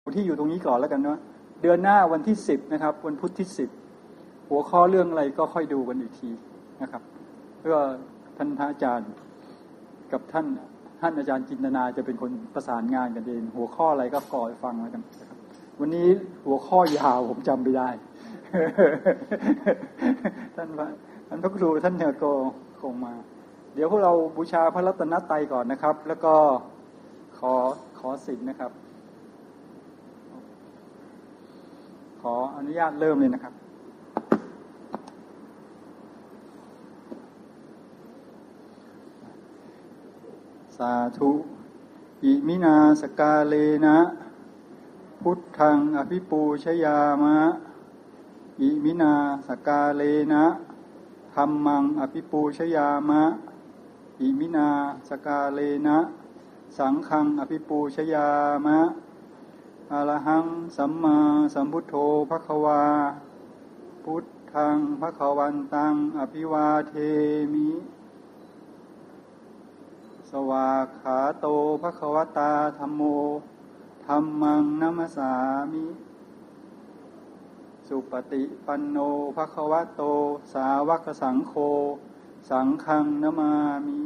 ที่อยู่ตรงนี้ก่อนแล้วกันเนาะเดือนหน้าวันที่10นะครับวันพุธที่10หัวข้อเรื่องอะไรก็ค่อยดูกันอีกทีนะครับเพื่อท่านอาจารย์กับท่านอาจารย์จินตนาจะเป็นคนประสานงานกันเองหัวข้ออะไรก็ขอให้ฟังแล้วกันนะครับวันนี้หัวข้อยาวผมจำไม่ได้ ท่านพระครูท่านเนี่ยก็คงมาเดี๋ยวพวกเราบูชาพระรัตนตรัยก่อนนะครับแล้วก็ขอศีลนะครับขออนุญาตเริ่มเลยนะครับสาธุอิมินาสกาเลนะพุทธังอภิปูชยามะอิมินาสกาเลนะธัมมังอภิปูชยามะอิมินาสกาเลนะสังฆังอภิปูชยามะอะระหังสัมมาสัมพุทโธภควาพุทธังภควันตังอภิวาเทมิสวากขาโตภควตาธัมโมธัมมังนัมสสามิสุปฏิปันโนภควโตสาวกสังโฆสังฆังนะมามิ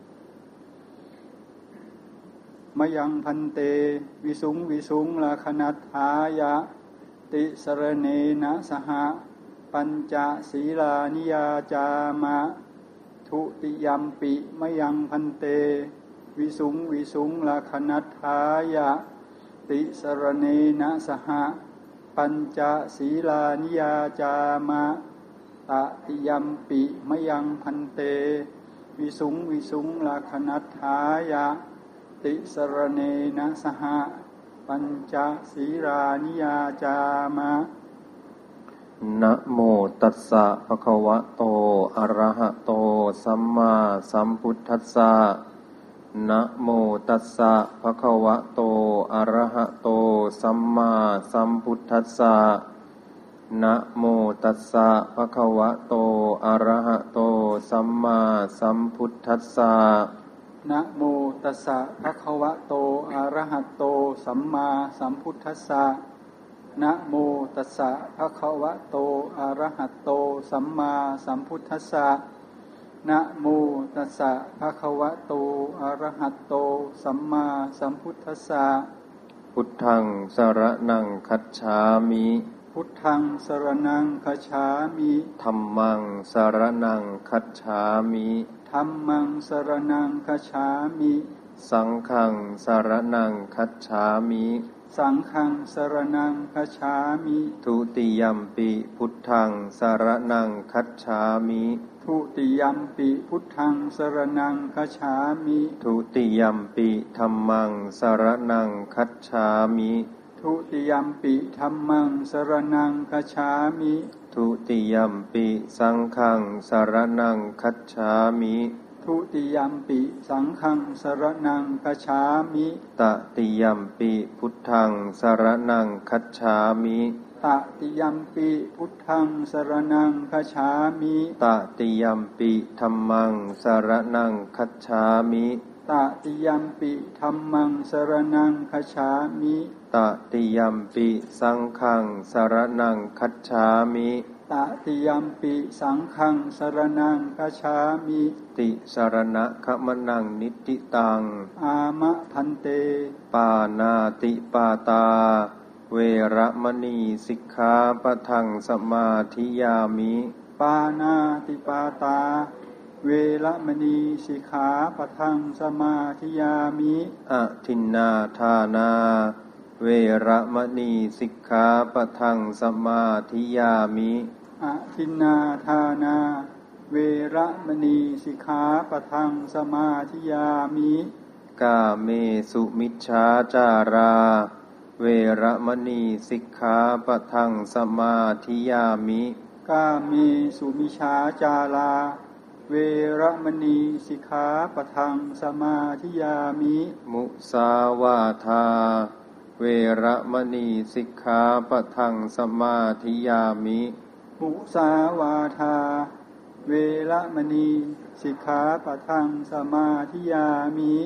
มยังพันเตวิสุงลาคนัตถายะติสรเนนะสหปัญจศีลานิยาจามะทุติยัมปิมยังพันเตวิสุงลาคนัตถายะติสรเนนะสหปัญจศีลานิยาจามะตติยัมปิมยังพันเตวิสุงลาคนัตถายะติสรเนนะสหปัญจศีลานิยาจามะนะโมตัสสะภะคะวะโตอะระหะโตสัมมาสัมพุทธัสสะนะโมตัสสะภะคะวะโตอะระหะโตสัมมาสัมพุทธัสสะนะโมตัสสะภะคะวะโตอะระหะโตสัมมาสัมพุทธัสสะนะโมตัสสะภะคะวะโตอะระหะโตสัมมาสัมพุทธัสสะนะโมตัสสะภะคะวะโตอะระหะโตสัมมาสัมพุทธัสสะนะโมตัสสะภะคะวะโตอะระหะโตสัมมาสัมพุทธัสสะพุทธังสรณังคัจฉามิพุทธังสรณังคัจฉามิธัมมังสรณังคัจฉามิธัมมังสรณังคัจฉามิสังฆังสรณังคัจฉามิสังฆังสรณังคัจฉามิทุติยัมปิพุทธังสรณังคัจฉามิทุติยัมปิพุทธังสรณังคัจฉามิทุติยัมปิธัมมังสรณังคัจฉามิทุติยัมปิธัมมังสรณังคัจฉามิทุติยัมปิสังฆังสรณังคัจฉามิทุติยัมปิสังฆังสรณังคัจฉามิตติยัมปิพุทธังสรณังคัจฉามิตติยัมปิพุทธังสรณังคัจฉามิตติยัมปิธัมมังสรณังคัจฉามิตติยัมปิธัมมังสรณังคัจฉามิตติยัมปิสังฆังสรณังคัจฉามิตติยัมปิสังฆังสรณังคัจฉามิติสรณะขมนังนิติตังอามะพันเตปานาติปาตาเวระมณีสิกขาปะทังสมาธิยามิปานาติปาตาเวระมณีสิกขาปะทังสมาธิยามิอทินนาทานาเวระมณีสิกขาปะทังสมาธิยามิอทินนาทานาเวระมณีสิกขาปะทังสมาธิยามิกาเมสุมิจฉาจาราเวระมณีสิกขาปะทังสมาธิยามิกาเมสุมิจฉาจาราเวระมณีสิกขาปะทังสมาธิยามิมุสาวาทาเวระมณีสิกขาปะทังสมาธิยามิมุสาวาทาเวระมณีสิกขาปะทังสมาธิยามิ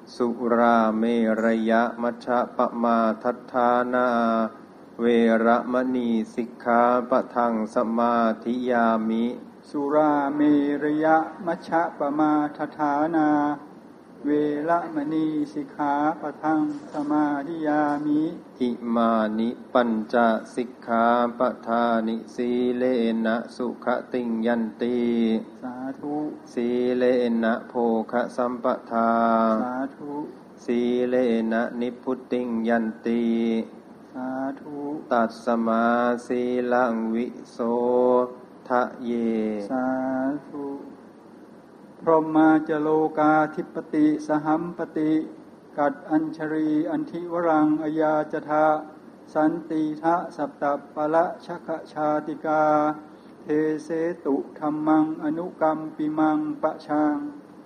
สุราเมรยะมัชฌปมาทัฏฐานาเวระมณีสิกขาปะทังสมาธิยามิสุราเมรยะมัชฌปมาทัฏฐานาเวระมณีสิกขาปะทังสมาธิยามิอิมานิปัญจสิกขาปทานิสีเลนะสุขติงยันติสาธุสีเลนะโภคสัมปทาสาธุสีเลนะนิพพุติงยันติสาธุตัสมาสีลังวิโสทะเยสาธุพรหมาจโลกาธิปติสหัมปติกัดอัญชรีอันทิวรังอยาจทะสันติทะสัปตปะละชะชาติกาเทเสตุธัมมังอนุกรรมปิมังปะชัง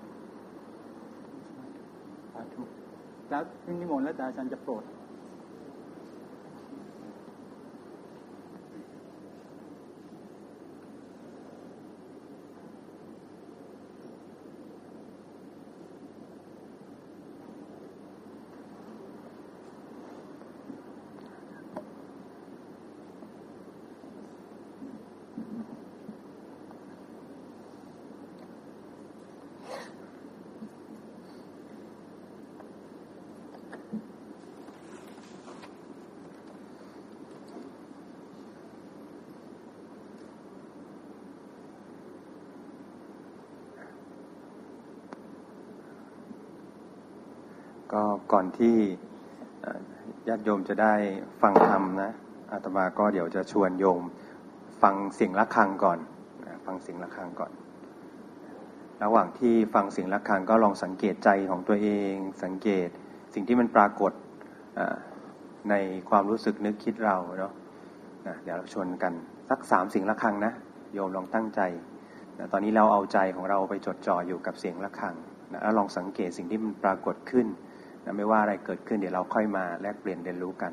สาธุแล้วนิมนต์แล้วแต่อาจารย์จะโปรดก็ก่อนที่ญาติโยมจะได้ฟังธรรมนะอาตมาก็เดี๋ยวจะชวนโยมฟังเสียงะระฆังก่อนฟังเสียงะระฆังก่อนระหว่างที่ฟังเสียงะระฆังก็ลองสังเกตใจของตัวเองสังเกตสิ่งที่มันปรากฏในความรู้สึกนึกคิดเราเนาะเดี๋ยวเราชวนกันสัก3เสียงะระฆังนะโยมลองตั้งใจตอนนี้เราเอาใจของเราไปจดจ่ออยู่กับเสียงะระฆังแล้วลองสังเกตสิ่งที่มันปรากฏขึ้นไม่ว่าอะไรเกิดขึ้นเดี๋ยวเราค่อยมาแลกเปลี่ยนเรียนรู้กัน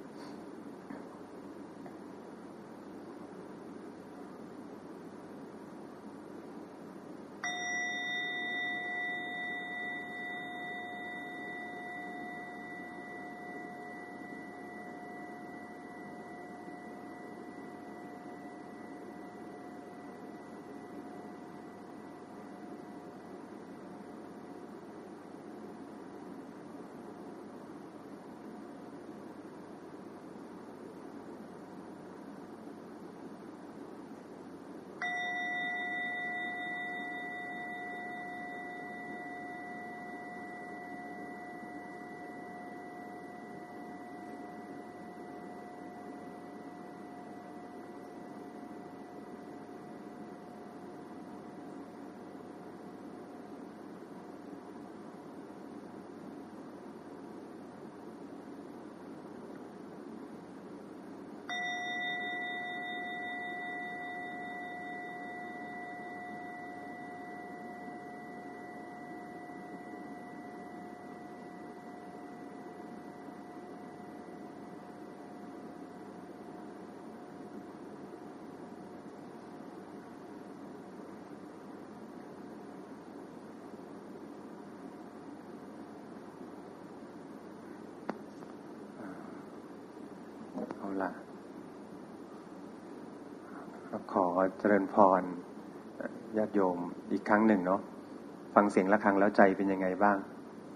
ขอเจริญพรญาติโยมอีกครั้งหนึ่งเนาะฟังเสียงะระฆังแล้วใจเป็นยังไงบ้าง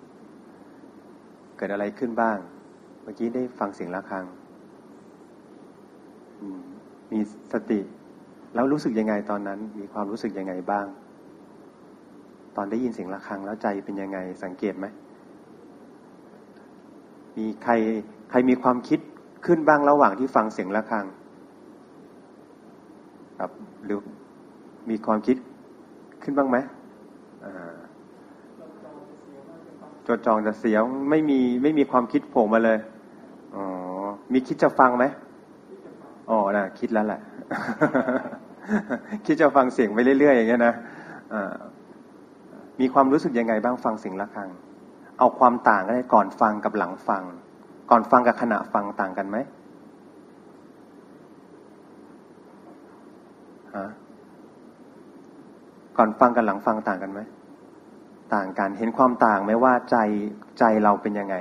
เกิดอะไรขึ้นบ้างเมื่อกี้ได้ฟังเสียงะระฆังมีสติแล้วรู้สึกยังไงตอนนั้นมีความรู้สึกยังไงบ้างตอนได้ยินเสียงะระฆังแล้วใจเป็นยังไงสังเกตไหมมีใครมีความคิดขึ้นบ้างระหว่างที่ฟังเสียงะระฆังครับหรือมีความคิดขึ้นบ้างไหมจดจ่องจะเสียวไม่มีความคิดโผล่มาเลยอ๋อมีคิดจะฟังไหมอ๋อน่ะคิดแล้วแหละ คิดจะฟังเสียงไปเรื่อยๆอย่างเงี้ยนะมีความรู้สึกยังไงบ้างฟังเสียงะระฆังเอาความต่างก็ได้ก่อนฟังกับหลังฟังก่อนฟังกับขณะฟังต่างกันไหมก่อนฟังกับหลังฟังต่างกันไหมต่างกันเห็นความต่างไหมว่าใจเราเป็นยังไง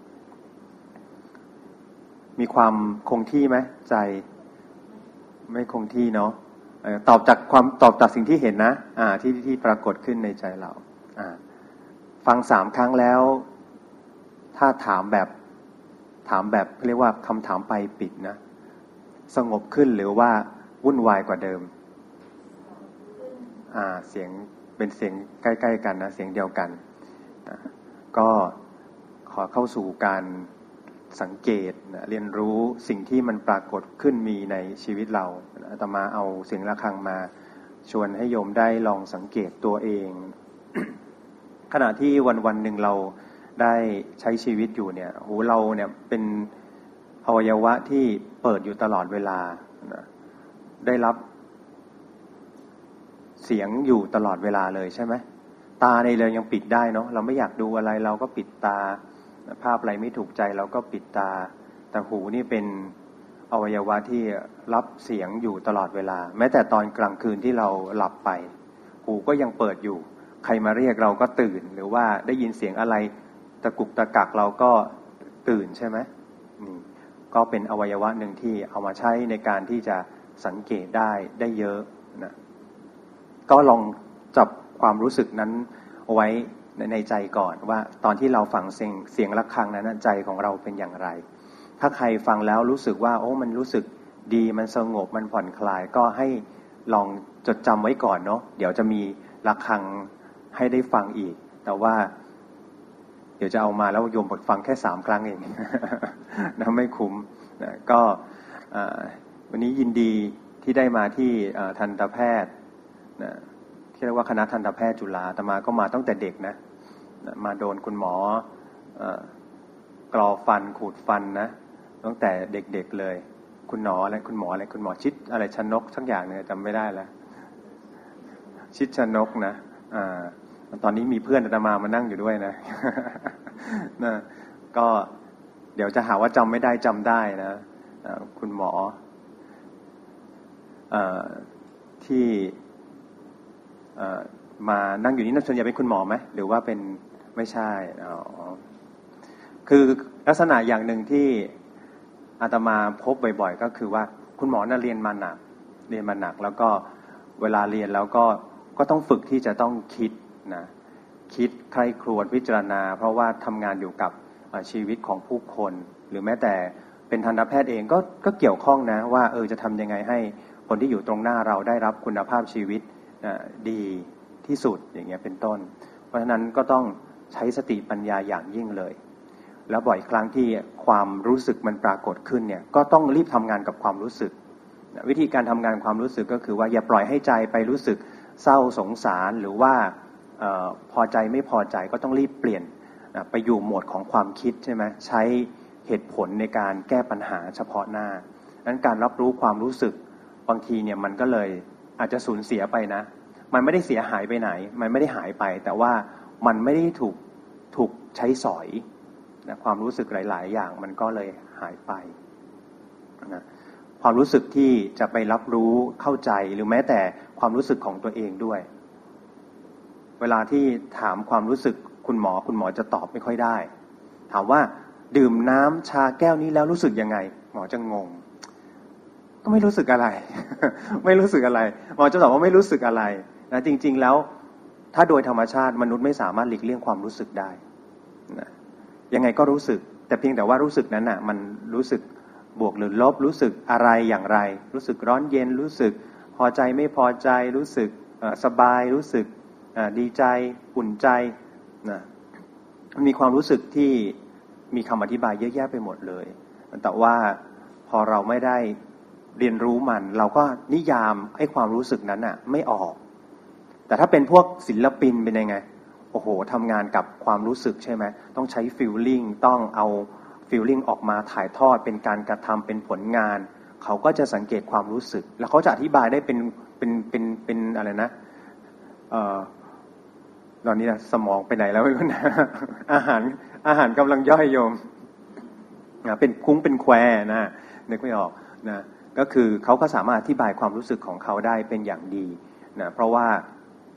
มีความคงที่ไหมใจไม่คงที่เนาะตอบจากสิ่งที่เห็นนะที่ปรากฏขึ้นในใจเราฟัง3 ครั้งแล้วถ้าถามแบบเรียกว่าคำถามไปปิดนะสงบขึ้นหรือว่าวุ่นวายกว่าเดิมเสียงเป็นเสียงใกล้ๆกันนะเสียงเดียวกันก็ขอเข้าสู่การสังเกตเรียนรู้สิ่งที่มันปรากฏขึ้นมีในชีวิตเราอาตมาเอาเสียงระฆังมาชวนให้โยมได้ลองสังเกตตัวเอง ขณะที่วันๆหนึ่งเราได้ใช้ชีวิตอยู่เนี่ยหูเราเนี่ยเป็นอวัยวะที่เปิดอยู่ตลอดเวลาได้รับเสียงอยู่ตลอดเวลาเลยใช่ไหมตาในเรายังปิดได้เนาะเราไม่อยากดูอะไรเราก็ปิดตาภาพอะไรไม่ถูกใจเราก็ปิดตาแต่หูนี่เป็นอวัยวะที่รับเสียงอยู่ตลอดเวลาแม้แต่ตอนกลางคืนที่เราหลับไปหูก็ยังเปิดอยู่ใครมาเรียกเราก็ตื่นหรือว่าได้ยินเสียงอะไรตะกุกตะกักเราก็ตื่นใช่ไหมนี่ก็เป็นอวัยวะหนึ่งที่เอามาใช้ในการที่จะสังเกตได้เยอะนะก็ลองจับความรู้สึกนั้นเอาไว้ในใจก่อนว่าตอนที่เราฟังเสียงระฆังนั้นใจของเราเป็นอย่างไรถ้าใครฟังแล้วรู้สึกว่ามันรู้สึกดีมันสงบมันผ่อนคลายก็ให้ลองจดจำไว้ก่อนเนาะเดี๋ยวจะมีระฆังให้ได้ฟังอีกแต่ว่าเดี๋ยวจะเอามาแล้วโยมฟังแค่3 ครั้งเองนะไม่คุ้มนะก็วันนี้ยินดีที่ได้มาที่ทันตแพทย์นะที่เรียกว่าคณะทันตแพทย์จุฬาอาตมาก็มาตั้งแต่เด็กนะมาโดนคุณหมอกรอฟันขูดฟันนะตั้งแต่เด็กๆเลยคุณหมอชิดอะไรชนกสักอย่างเนี่ยจำไม่ได้แล้วชิดชนกนะตอนนี้มีเพื่อนอาตมานั่งอยู่ด้วยนะ นะก็เดี๋ยวจะหาว่าจำไม่ได้จำได้นะคุณหมอที่มานั่งอยู่นี่ส่วนใหญ่เป็นคุณหมอไหมหรือว่าเป็นไม่ใช่คือลักษณะอย่างหนึ่งที่อาตมาพบบ่อยๆก็คือว่าคุณหมอน่ะเรียนมาหนักแล้วก็เวลาเรียนแล้วก็ต้องฝึกที่จะต้องคิดนะคิดใคร่ครวญพิจารณาเพราะว่าทำงานอยู่กับชีวิตของผู้คนหรือแม้แต่เป็นทันตแพทย์เองก็เกี่ยวข้องนะว่าจะทำยังไงให้คนที่อยู่ตรงหน้าเราได้รับคุณภาพชีวิตดีที่สุดอย่างเงี้ยเป็นต้นเพราะฉะนั้นก็ต้องใช้สติปัญญาอย่างยิ่งเลยแล้วบ่อยครั้งที่ความรู้สึกมันปรากฏขึ้นเนี่ยก็ต้องรีบทำงานกับความรู้สึกวิธีการทำงานความรู้สึกก็คือว่าอย่าปล่อยให้ใจไปรู้สึกเศร้าสงสารหรือว่าพอใจไม่พอใจก็ต้องรีบเปลี่ยนไปอยู่โหมดของความคิดใช่ไหมใช้เหตุผลในการแก้ปัญหาเฉพาะหน้านั้นการรับรู้ความรู้สึกบางทีเนี่ยมันก็เลยอาจจะสูญเสียไปนะมันไม่ได้เสียหายไปไหนมันไม่ได้หายไปแต่ว่ามันไม่ได้ถูกใช้สอยนะความรู้สึกหลายๆอย่างมันก็เลยหายไปนะความรู้สึกที่จะไปรับรู้เข้าใจหรือแม้แต่ความรู้สึกของตัวเองด้วยเวลาที่ถามความรู้สึกคุณหมอจะตอบไม่ค่อยได้ถามว่าดื่มน้ำชาแก้วนี้แล้วรู้สึกยังไงหมอจะงงก็ไม่รู้สึกอะไร ไม่รู้สึกอะไรหมอจะตอบว่าไม่รู้สึกอะไรนะจริงๆแล้วถ้าโดยธรรมชาติมนุษย์ไม่สามารถหลีกเลี่ยงความรู้สึกได้นะยังไงก็รู้สึกแต่เพียงแต่ว่ารู้สึกนั้นน่ะมันรู้สึกบวกหรือลบรู้สึกอะไรอย่างไรรู้สึกร้อนเย็นรู้สึกพอใจไม่พอใจรู้สึกสบายรู้สึกดีใจอุ่นใจนะมันมีความรู้สึกที่มีคำอธิบายเยอะแยะไปหมดเลยแต่ว่าพอเราไม่ได้เรียนรู้มันเราก็นิยามไอ้ความรู้สึกนั้นน่ะไม่ออกแต่ถ้าเป็นพวกศิลปินเป็นยังไงโอ้โหทำงานกับความรู้สึกใช่ไหมต้องใช้ฟีลลิ่งต้องเอาฟีลลิ่งออกมาถ่ายทอดเป็นการกระทำเป็นผลงานเขาก็จะสังเกตความรู้สึกแล้วเขาจะอธิบายได้เป็นอะไรนะตอนนี้นะสมองไปไหนแล้วไม่รู้นะอาหารกำลังย่อยโยมเป็นคุ้งเป็นแควนะนึกไม่ออกนะก็คือเขาก็สามารถอธิบายความรู้สึกของเขาได้เป็นอย่างดีนะเพราะว่า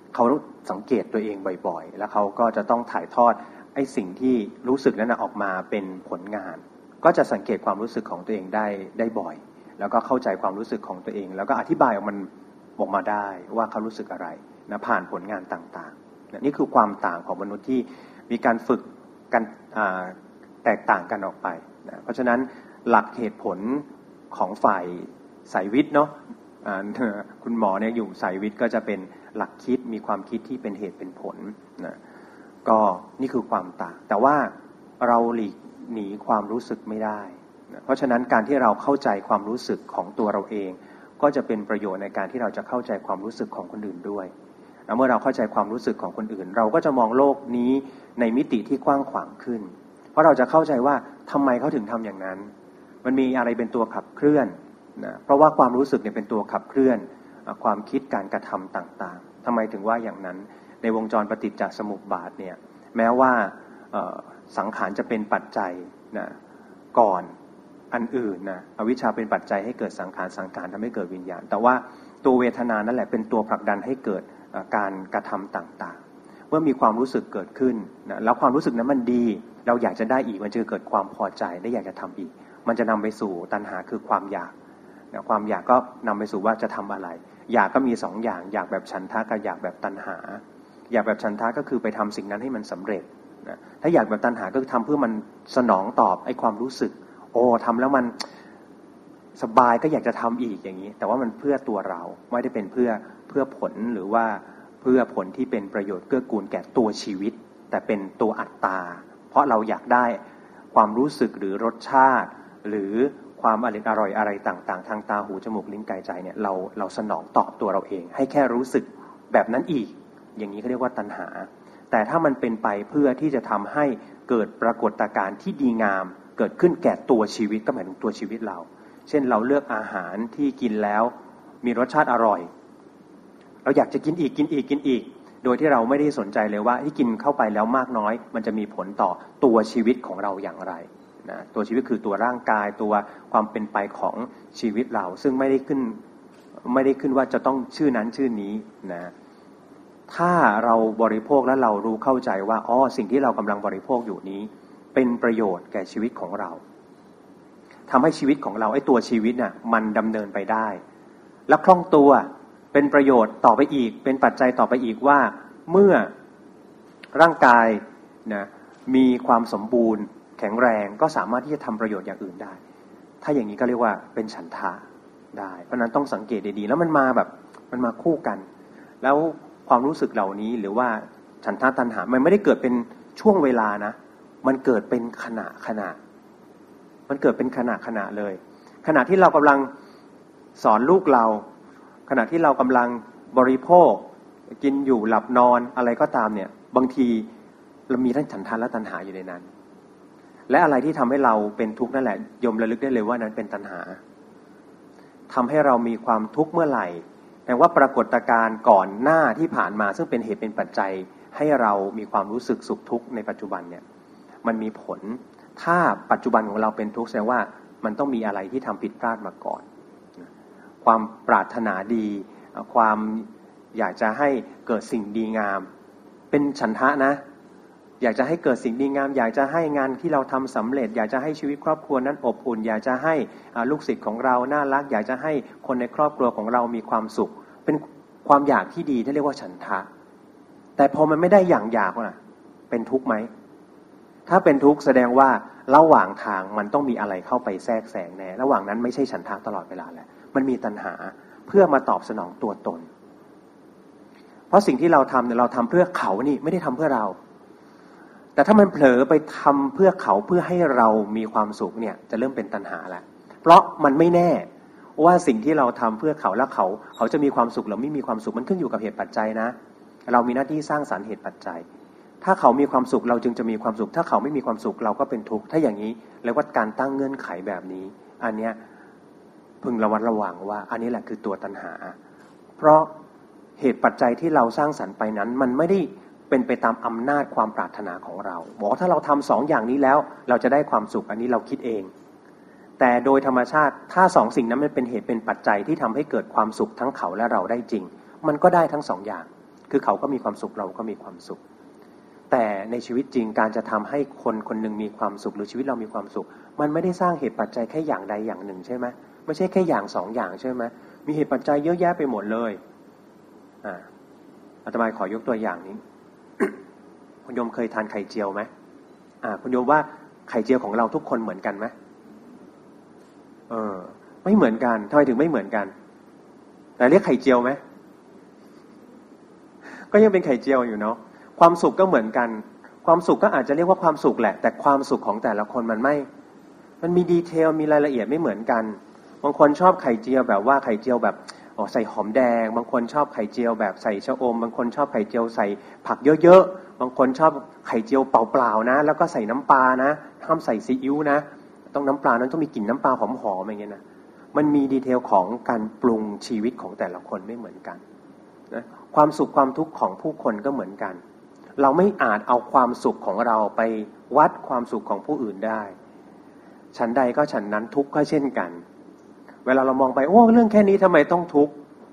เขาสังเกตตัวเองบ่อยๆแล้วเขาก็จะต้องถ่ายทอดไอ้สิ่งที่รู้สึกนั้นออกมาเป็นผลงานก็จะสังเกตความรู้สึกของตัวเองได้บ่อยแล้วก็เข้าใจความรู้สึกของตัวเองแล้วก็อธิบายออกมาได้ว่าเขารู้สึกอะไรนะผ่านผลงานต่างๆนี่คือความต่างของมนุษย์ที่มีการฝึกกันแตกต่างกันออกไปนะเพราะฉะนั้นหลักเหตุผลของฝ่ายสายวิทย์เนาะคุณหมอเนี่ยอยู่สายวิทย์ก็จะเป็นหลักคิดมีความคิดที่เป็นเหตุเป็นผลนะก็นี่คือความต่างแต่ว่าเราหลีกหนีความรู้สึกไม่ได้นะเพราะฉะนั้นการที่เราเข้าใจความรู้สึกของตัวเราเองก็จะเป็นประโยชน์ในการที่เราจะเข้าใจความรู้สึกของคนอื่นด้วยแล้วเมื่อเราเข้าใจความรู้สึกของคนอื่นเราก็จะมองโลกนี้ในมิติที่กว้างขวางขึ้นเพราะเราจะเข้าใจว่าทำไมเขาถึงทำอย่างนั้นมันมีอะไรเป็นตัวขับเคลื่อนนะเพราะว่าความรู้สึกเนี่ยเป็นตัวขับเคลื่อนความคิดการกระทำต่างๆทำไมถึงว่าอย่างนั้นในวงจรปฏิจจสมุปบาทเนี่ยแม้ว่าสังขารจะเป็นปัจจัยนะก่อนอันอื่นนะอวิชชาเป็นปัจจัยให้เกิดสังขารสังขารทำให้เกิดวิญญาณแต่ว่าตัวเวทนานั่นแหละเป็นตัวผลักดันให้เกิดการกระทำต่างๆเมื่อมีความรู้สึกเกิดขึ้นนะแล้วความรู้สึกนั้นมันดีเราอยากจะได้อีกมันจะเกิดความพอใจได้อยากจะทำอีกมันจะนำไปสู่ตัณหาคือความอยากนะความอยากก็นำไปสู่ว่าจะทำอะไรอยากก็มี2 อย่างอยากแบบฉันทะกับอยากแบบตัณหาอยากแบบฉันทะก็คือไปทำสิ่งนั้นให้มันสำเร็จนะถ้าอยากแบบตัณหาก็คือทำเพื่อมันสนองตอบไอ้ความรู้สึกโอ้ทำแล้วมันสบายก็อยากจะทำอีกอย่างนี้แต่ว่ามันเพื่อตัวเราไม่ได้เป็นเพื่อผลหรือว่าเพื่อผลที่เป็นประโยชน์เกื้อกูลแก่ตัวชีวิตแต่เป็นตัวอัตตาเพราะเราอยากได้ความรู้สึกหรือรสชาติหรือความอร่อยอะไรต่างๆทางตาหูจมูกลิ้นกายใจเนี่ยเราสนองตอบตัวเราเองให้แค่รู้สึกแบบนั้นอีกอย่างนี้เขาเรียกว่าตัณหาแต่ถ้ามันเป็นไปเพื่อที่จะทำให้เกิดปรากฏการณ์ที่ดีงามเกิดขึ้นแก่ตัวชีวิตก็หมายถึงตัวชีวิตเราเช่นเราเลือกอาหารที่กินแล้วมีรสชาติอร่อยเราอยากจะกินอีกโดยที่เราไม่ได้สนใจเลยว่าที่กินเข้าไปแล้วมากน้อยมันจะมีผลต่อตัวชีวิตของเราอย่างไรนะตัวชีวิตคือตัวร่างกายตัวความเป็นไปของชีวิตเราซึ่งไม่ได้ขึ้นว่าจะต้องชื่อนั้นชื่อนี้นะถ้าเราบริโภคแล้วเรารู้เข้าใจว่าสิ่งที่เรากำลังบริโภคอยู่นี้เป็นประโยชน์แก่ชีวิตของเราทำให้ชีวิตของเราไอ้ตัวชีวิตน่ะมันดำเนินไปได้และคล่องตัวเป็นประโยชน์ต่อไปอีกเป็นปัจจัยต่อไปอีกว่าเมื่อร่างกายนะมีความสมบูรณ์แข็งแรงก็สามารถที่จะทำประโยชน์อย่างอื่นได้ถ้าอย่างนี้ก็เรียกว่าเป็นฉันทะได้เพราะนั้นต้องสังเกตดีๆแล้วมันมาคู่กันแล้วความรู้สึกเหล่านี้หรือว่าฉันทะตัณหามันไม่ได้เกิดเป็นช่วงเวลานะมันเกิดเป็นขณะมันเกิดเป็นขณะเลยขณะที่เรากำลังสอนลูกเราขณะที่เรากำลังบริโภคกินอยู่หลับนอนอะไรก็ตามเนี่ยบางทีเรามีทั้งฉันทะและตัณหาอยู่ในนั้นและอะไรที่ทำให้เราเป็นทุกข์นั่นแหละยมระลึกได้เลยว่านั้นเป็นตัณหาทำให้เรามีความทุกข์เมื่อไหร่แต่ว่าปรากฏการณ์ก่อนหน้าที่ผ่านมาซึ่งเป็นเหตุเป็นปัจจัยให้เรามีความรู้สึกสุขทุกข์ในปัจจุบันเนี่ยมันมีผลถ้าปัจจุบันของเราเป็นทุกข์แสดงว่ามันต้องมีอะไรที่ทำผิดพลาดมาก่อนความปรารถนาดีความอยากจะให้เกิดสิ่งดีงามเป็นฉันทะนะอยากจะให้เกิดสิ่งดีงามอยากจะให้งานที่เราทำสำเร็จอยากจะให้ชีวิตครอบครัวนั้นอบอุ่นอยากจะให้ลูกศิษย์ของเราน่ารักอยากจะให้คนในครอบครัวของเรามีความสุขเป็นความอยากที่ดีที่เรียกว่าฉันทะแต่พอมันไม่ได้อย่างอยากน่ะเป็นทุกข์ไหมถ้าเป็นทุกข์แสดงว่าระหว่างทางมันต้องมีอะไรเข้าไปแทรกแซงแน่ระหว่างนั้นไม่ใช่ฉันทะตลอดเวลาแหละมันมีตัณหาเพื่อมาตอบสนองตัวตนเพราะสิ่งที่เราทำเนี่ยเราทำเพื่อเขานี่ไม่ได้ทำเพื่อเราแต่ถ้ามันเผลอไปทำเพื่อเขาเพื่อให้เรามีความสุขเนี่ยจะเริ่มเป็นตัณหาแล้วเพราะมันไม่แน่ว่าสิ่งที่เราทำเพื่อเขาแล้วเขาจะมีความสุขหรือไม่มีความสุขมันขึ้นอยู่กับเหตุปัจจัยนะเรามีหน้าที่สร้างสรรค์เหตุปัจจัยถ้าเขามีความสุขเราจึงจะมีความสุขถ้าเขาไม่มีความสุขเราก็เป็นทุกข์ถ้าอย่างนี้เรียกว่าการตั้งเงื่อนไขแบบนี้อันเนี้ยพึงระมัดระวังว่าอันนี้แหละคือตัวตัณหาเพราะเหตุปัจจัยที่เราสร้างสรรค์ไปนั้นมันไม่ได้เป็นไปตามอำนาจความปรารถนาของเราบอกถ้าเราทำ2 อย่างนี้แล้วเราจะได้ความสุขอันนี้เราคิดเองแต่โดยธรรมชาติถ้า2 สิ่งนั้นมันเป็นเหตุเป็นปัจจัยที่ทำให้เกิดความสุขทั้งเขาและเราได้จริงมันก็ได้ทั้ง2 อย่างคือเขาก็มีความสุขเราก็มีความสุขแต่ในชีวิตจริงการจะทำให้คนคนหนึ่งมีความสุขหรือชีวิตเรามีความสุขมันไม่ได้สร้างเหตุปัจจัยแค่อย่างใดอย่างหนึ่งใช่ไหมไม่ใช่แค่อย่างสองอย่างใช่ไหมมีเหตุปัจจัยเยอะแยะไปหมดเลยอาตมาขอยกตัวอย่างนี้ คุณโยมเคยทานไข่เจียวไหมคุณโยมว่าไข่เจียวของเราทุกคนเหมือนกันไหมไม่เหมือนกันทำไมถึงไม่เหมือนกันแต่เรียกไข่เจียวไหมก็ยังเป็นไข่เจียวอยู่เนาะความสุขก็เหมือนกันความสุขก็อาจจะเรียกว่าความสุขแหละแต่ความสุขของแต่ละคนมันมีดีเทลมีรายละเอียดไม่เหมือนกันบางคนชอบไข่เจียวแบบว่าไข่เจียวแบบใส่หอมแดงบางคนชอบไข่เจียวแบบใส่ชะอมบางคนชอบไข่เจียวใส่ผักเยอะๆบางคนชอบไข่เจียวเปล่าๆนะแล้วก็ใส่น้ำปลานะห้ามใส่ซีอิ๊วนะต้องน้ำปลานั้นต้องมีกลิ่นน้ำปลาหอมๆอย่างเงี้ยนะมันมีดีเทลของการปรุงชีวิตของแต่ละคนไม่เหมือนกันนะความสุขความทุกข์ของผู้คนก็เหมือนกันเราไม่อาจเอาความสุขของเราไปวัดความสุขของผู้อื่นได้ฉันใดก็ฉันนั้นทุกข์ก็เช่นกันเวลาเรามองไปเรื่องแค่นี้ทำไมต้องทุกข์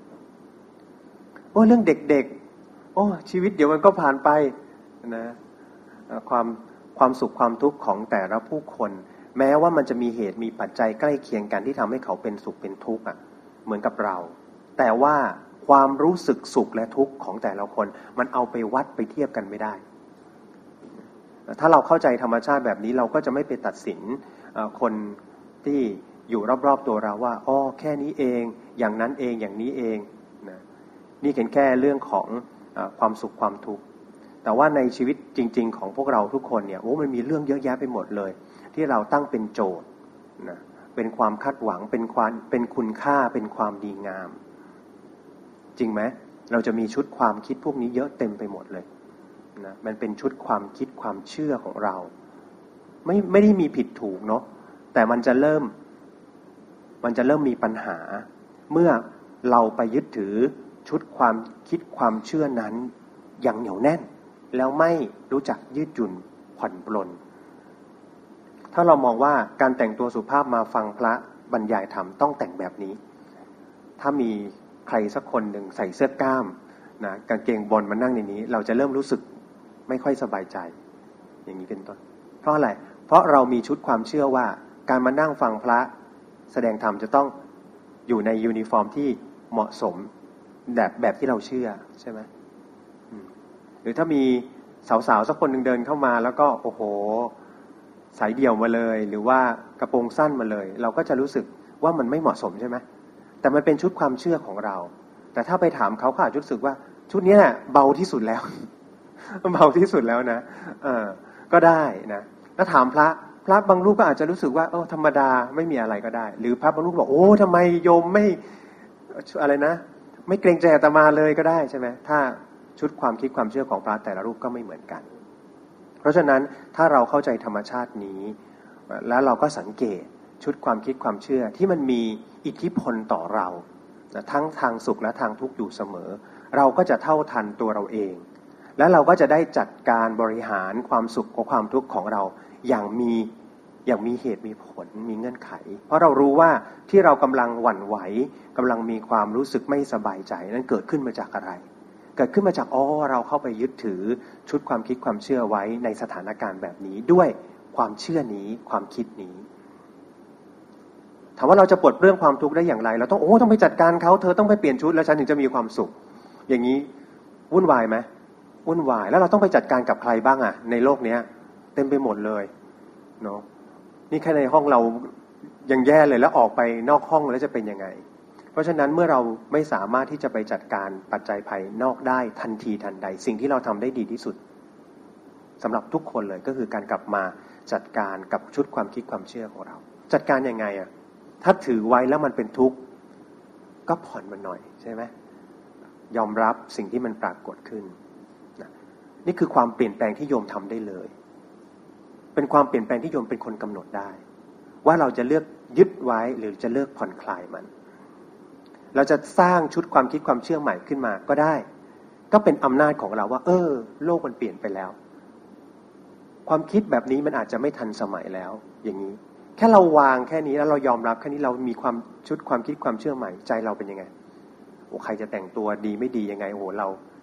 เรื่องเด็กๆชีวิตเดี๋ยวมันก็ผ่านไปนะความสุขความทุกข์ของแต่ละผู้คนแม้ว่ามันจะมีเหตุมีปัจจัยใกล้เคียงกันที่ทำให้เขาเป็นสุขเป็นทุกข์เหมือนกับเราแต่ว่าความรู้สึกสุขและทุกข์ของแต่ละคนมันเอาไปวัดไปเทียบกันไม่ได้ถ้าเราเข้าใจธรรมชาติแบบนี้เราก็จะไม่ไปตัดสินคนที่อยู่รอบๆตัวเราว่าแค่นี้เองอย่างนั้นเองอย่างนี้เองนะนี่แค่เรื่องของความสุขความทุกข์แต่ว่าในชีวิตจริงๆของพวกเราทุกคนเนี่ยมันมีเรื่องเยอะแยะไปหมดเลยที่เราตั้งเป็นโจทย์นะเป็นความคาดหวังเป็นคุณค่าเป็นความดีงามจริงไหมเราจะมีชุดความคิดพวกนี้เยอะเต็มไปหมดเลยนะมันเป็นชุดความคิดความเชื่อของเราไม่ได้มีผิดถูกเนาะแต่มันจะเริ่มมีปัญหาเมื่อเราไปยึดถือชุดความคิดความเชื่อนั้นอย่างเหนียวแน่นแล้วไม่รู้จักยืดหยุ่นผ่อนปลนถ้าเรามองว่าการแต่งตัวสุภาพมาฟังพระบรรยายธรรมต้องแต่งแบบนี้ถ้ามีใครสักคนหนึ่งใส่เสื้อกล้ามนะกางเกงบอลมานั่งในนี้เราจะเริ่มรู้สึกไม่ค่อยสบายใจอย่างนี้เป็นต้นเพราะอะไรเพราะเรามีชุดความเชื่อว่าการมานั่งฟังพระแสดงธรรมจะต้องอยู่ในยูนิฟอร์มที่เหมาะสมแบบที่เราเชื่อใช่ไหมหรือถ้ามีสาวๆสักคนหนึ่งเดินเข้ามาแล้วก็สายเดี่ยวมาเลยหรือว่ากระโปรงสั้นมาเลยเราก็จะรู้สึกว่ามันไม่เหมาะสมใช่ไหมแต่มันเป็นชุดความเชื่อของเราแต่ถ้าไปถามเขาอาจจะรู้สึกว่าชุดนี้น่ะเบาที่สุดแล้ว เบาที่สุดแล้วนะก็ได้นะแล้วถามพระบางรูปก็อาจจะรู้สึกว่าธรรมดาไม่มีอะไรก็ได้หรือพระบางรูปบอกทำไมโยมไม่อะไรนะไม่เกรงใจอาตมาเลยก็ได้ใช่ไหมถ้าชุดความคิดความเชื่อของพระแต่ละรูปก็ไม่เหมือนกันเพราะฉะนั้นถ้าเราเข้าใจธรรมชาตินี้แล้วเราก็สังเกตชุดความคิดความเชื่อที่มันมีอิทธิพลต่อเราทั้งทางสุขและทางทุกข์อยู่เสมอเราก็จะเท่าทันตัวเราเองและเราก็จะได้จัดการบริหารความสุขกับความทุกข์ของเราอย่างมีเหตุมีผลมีเงื่อนไขเพราะเรารู้ว่าที่เรากำลังหวั่นไหวกำลังมีความรู้สึกไม่สบายใจนั้นเกิดขึ้นมาจากอะไรเกิดขึ้นมาจากเราเข้าไปยึดถือชุดความคิดความเชื่อไว้ในสถานการณ์แบบนี้ด้วยความเชื่อนี้ความคิดนี้ถามว่าเราจะปลดเปลื้องความทุกข์ได้อย่างไรเราต้องไปจัดการเขาเธอต้องไปเปลี่ยนชุดแล้วฉันถึงจะมีความสุขอย่างนี้วุ่นวายไหมวุ่นวายแล้วเราต้องไปจัดการกับใครบ้างในโลกนี้เต็มไปหมดเลยเนาะนี่แค่ในห้องเรายังแย่เลยแล้วออกไปนอกห้องแล้วจะเป็นยังไงเพราะฉะนั้นเมื่อเราไม่สามารถที่จะไปจัดการปัจจัยภายนอกได้ทันทีทันใดสิ่งที่เราทำได้ดีที่สุดสำหรับทุกคนเลยก็คือการกลับมาจัดการกับชุดความคิดความเชื่อของเราจัดการยังไงถ้าถือไว้แล้วมันเป็นทุกข์ก็ผ่อนมันหน่อยใช่ไหมยอมรับสิ่งที่มันปรากฏขึ้นนี่คือความเปลี่ยนแปลงที่โยมทำได้เลยเป็นความเปลี่ยนแปลงที่โยมเป็นคนกำหนดได้ว่าเราจะเลือกยึดไว้หรือจะเลือกผ่อนคลายมันเราจะสร้างชุดความคิดความเชื่อใหม่ขึ้นมาก็ได้ก็เป็นอำนาจของเราว่าโลกมันเปลี่ยนไปแล้วความคิดแบบนี้มันอาจจะไม่ทันสมัยแล้วอย่างนี้แค่เราวางแค่นี้แล้วเรายอมรับแค่นี้เรามีความชุดความคิดความเชื่อใหม่ใจเราเป็นยังไงใครจะแต่งตัวดีไม่ดียังไงเรา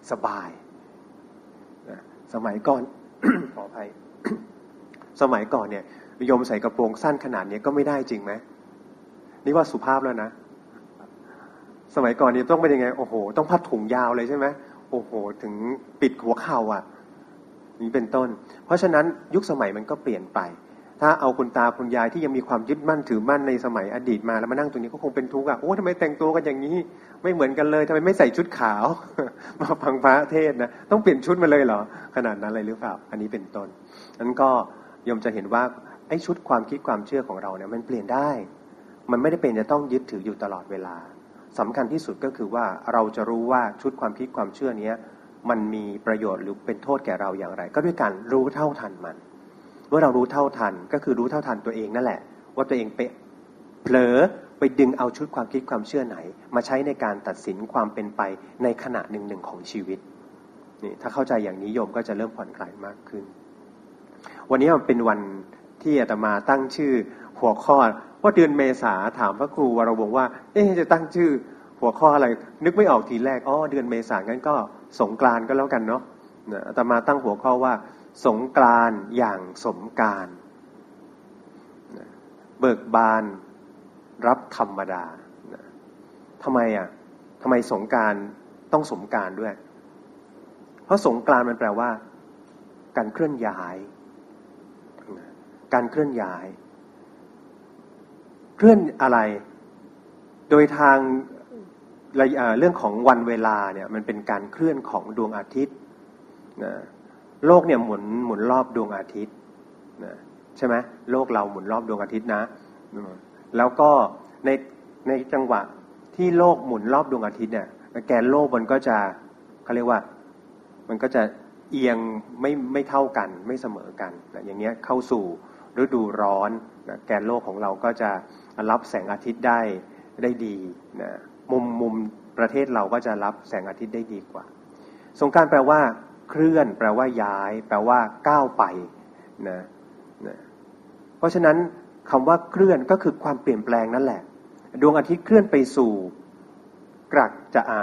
สบายสมัยก่อน ขออภัย สมัยก่อนเนี่ยโยมใส่กระโปรงสั้นขนาดนี้ก็ไม่ได้จริงไหมนี่ว่าสุภาพแล้วนะสมัยก่อนนี่ต้องเป็นยังไงโอ้โหต้องพัดถุงยาวเลยใช่ไหมโอ้โหถึงปิดหัวเข่าอ่ะนี่เป็นต้นเพราะฉะนั้นยุคสมัยมันก็เปลี่ยนไปถ้าเอาคุณตาคุณยายที่ยังมีความยึดมั่นถือมั่นในสมัยอดีตมาแล้วมานั่งตรงนี้ก็คงเป็นทุกข์อ่ะโอ้ทำไมแต่งตัวกันอย่างนี้ไม่เหมือนกันเลยทำไมไม่ใส่ชุดขาว มาฟังพระเทศนะต้องเปลี่ยนชุดมาเลยเหรอขนาดนั้นเลยหรือเปล่าอันนี้เป็นต้นนั้นก็โยมจะเห็นว่าไอ้ชุดความคิดความเชื่อของเราเนี่ยมันเปลี่ยนได้มันไม่ได้เป็นจะต้องยึดถืออยู่ตลอดเวลาสำคัญที่สุดก็คือว่าเราจะรู้ว่าชุดความคิดความเชื่อนี้มันมีประโยชน์หรือเป็นโทษแก่เราอย่างไรก็ด้วยการรู้เท่าทันมันเมื่อเรารู้เท่าทันก็คือรู้เท่าทันตัวเองนั่นแหละว่าตัวเองไปเผลอไปดึงเอาชุดความคิดความเชื่อไหนมาใช้ในการตัดสินความเป็นไปในขณะหนึ่งๆของชีวิตนี่ถ้าเข้าใจอย่างนี้โยมก็จะเริ่มผ่อนคลายมากขึ้นวันนี้มันเป็นวันที่อาตมาตั้งชื่อหัวข้อว่าเดือนเมษาถามพระครูวรวงศ์ว่าจะตั้งชื่อหัวข้ออะไรนึกไม่ออกทีแรกเดือนเมษางั้นก็สงกรานต์ก็แล้วกันเนาะอาตมาตั้งหัวข้อว่าสงกรานต์อย่างสมการเบิกบานรับธรรมดาทำไมทำไมสงกรานต์ต้องสมการด้วยเพราะสงกรานต์มันแปลว่าการเคลื่อนย้ายการเคลื่อนย้ายเคลื่อนอะไรโดยทางเรื่องของวันเวลาเนี่ยมันเป็นการเคลื่อนของดวงอาทิตย์นะโลกเนี่ยหมุนรอบดวงอาทิตย์นะใช่ไหมโลกเราหมุนรอบดวงอาทิตย์นะแล้วก็ในจังหวะที่โลกหมุนรอบดวงอาทิตย์เนี่ยแกนโลกมันก็จะเขาเรียกว่ามันก็จะเอียงไม่เท่ากันไม่เสมอกันนะอย่างเงี้ยเข้าสู่ฤดูร้อนนะแกนโลกของเราก็จะรับแสงอาทิตย์ได้ดีนะมุมประเทศเราก็จะรับแสงอาทิตย์ได้ดีกว่าสงกรานต์แปลว่าเคลื่อนแปลว่าย้ายแปลว่าก้าวไปนะเพราะฉะนั้นคำว่าเคลื่อนก็คือความเปลี่ยนแปลงนั่นแหละดวงอาทิตย์เคลื่อนไปสู่กลัก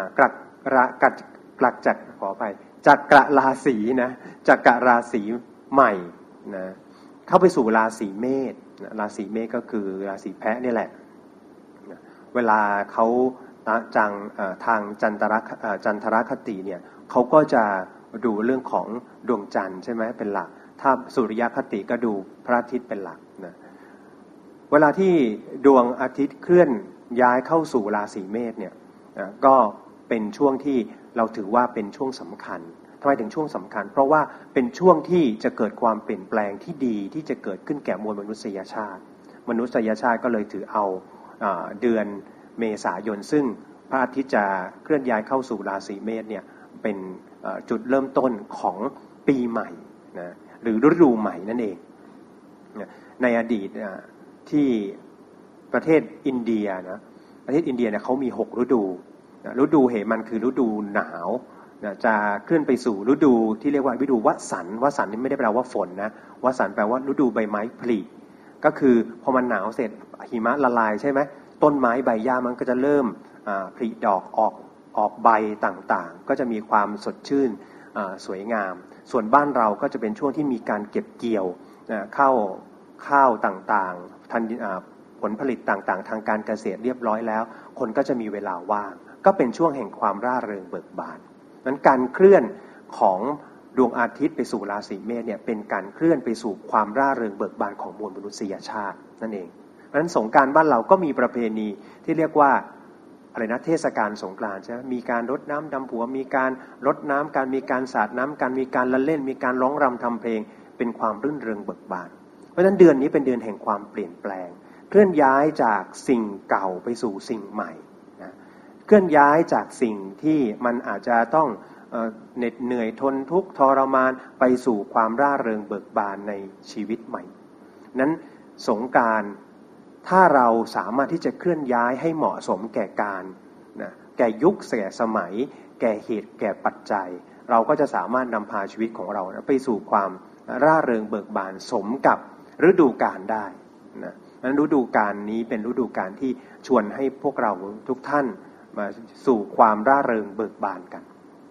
จากขอไปจักรราศีนะจักรราศีใหม่นะเข้าไปสู่ราศีเมษราศีเมษก็คือราศีแพะนี่แหละเวลาเขาทางจันทรคติเนี่ยเขาก็จะดูเรื่องของดวงจันทร์ใช่ไหมเป็นหลักถ้าสุริยคติก็ดูพระอาทิตย์เป็นหลักนะเวลาที่ดวงอาทิตย์เคลื่อนย้ายเข้าสู่ราศีเมษเนี่ยก็เป็นช่วงที่เราถือว่าเป็นช่วงสำคัญทำไมถึงช่วงสำคัญเพราะว่าเป็นช่วงที่จะเกิดความเปลี่ยนแปลงที่ดีที่จะเกิดขึ้นแก่มวลมนุษยชาติก็เลยถือเอาเดือนเมษายนซึ่งพระอาทิตย์จะเคลื่อนย้ายเข้าสู่ราศีเมษเนี่ยเป็นจุดเริ่มต้นของปีใหม่นะหรือฤดูใหม่นั่นเองในอดีตที่ประเทศอินเดียนะประเทศอินเดียเนี่ยเขามี6ฤดูฤดูเหมันคือฤดูหนาวจะเคลื่อนไปสู่ฤดูที่เรียกว่าฤดูวสันต์นี่ไม่ได้แปลว่าฝนนะวสันต์แปลว่าฤดูใบไม้ผลิก็คือพอมันหนาวเสร็จหิมะละลายใช่ไหมต้นไม้ใบหญ้ามันก็จะเริ่มผลิดอกออกใบต่างๆก็จะมีความสดชื่นสวยงามส่วนบ้านเราก็จะเป็นช่วงที่มีการเก็บเกี่ยวข้าวต่างๆผลผลิตต่างๆทางการเกษตรเรียบร้อยแล้วคนก็จะมีเวลาว่างก็เป็นช่วงแห่งความร่าเริงเบิกบานนั้นการเคลื่อนของดวงอาทิตย์ไปสู่ราศีเมษเนี่ยเป็นการเคลื่อนไปสู่ความร่าเริงเบิกบานของมวลมนุษยชาตินั่นเองเพราะฉะนั้นสงกรานต์บ้านเราก็มีประเพณีที่เรียกว่าอะไรนะเทศกาลสงกรานต์ใช่ไหมมีการรดน้ำดำหัวมีการรดน้ำการมีการสาดน้ำการมีการละเล่นมีการร้องรำทำเพลงเป็นความรื่นเริงเบิกบานเพราะฉะนั้นเดือนนี้เป็นเดือนแห่งความเปลี่ยนแปลงเคลื่อนย้ายจากสิ่งเก่าไปสู่สิ่งใหม่นะเคลื่อนย้ายจากสิ่งที่มันอาจจะต้องเหน็ดเหนื่อยทนทุกข์ทรมานไปสู่ความร่าเริงเบิกบานในชีวิตใหม่นั้นสงกรานต์ถ้าเราสามารถที่จะเคลื่อนย้ายให้เหมาะสมแก่การนะแก่ยุคแก่สมัยแก่เหตุแก่ปัจจัยเราก็จะสามารถนำพาชีวิตของเรานะไปสู่ความร่าเริงเบิกบานสมกับฤดูกาลได้นะนั้นฤดูกาลนี้เป็นฤดูกาลที่ชวนให้พวกเราทุกท่านมาสู่ความร่าเริงเบิกบานกัน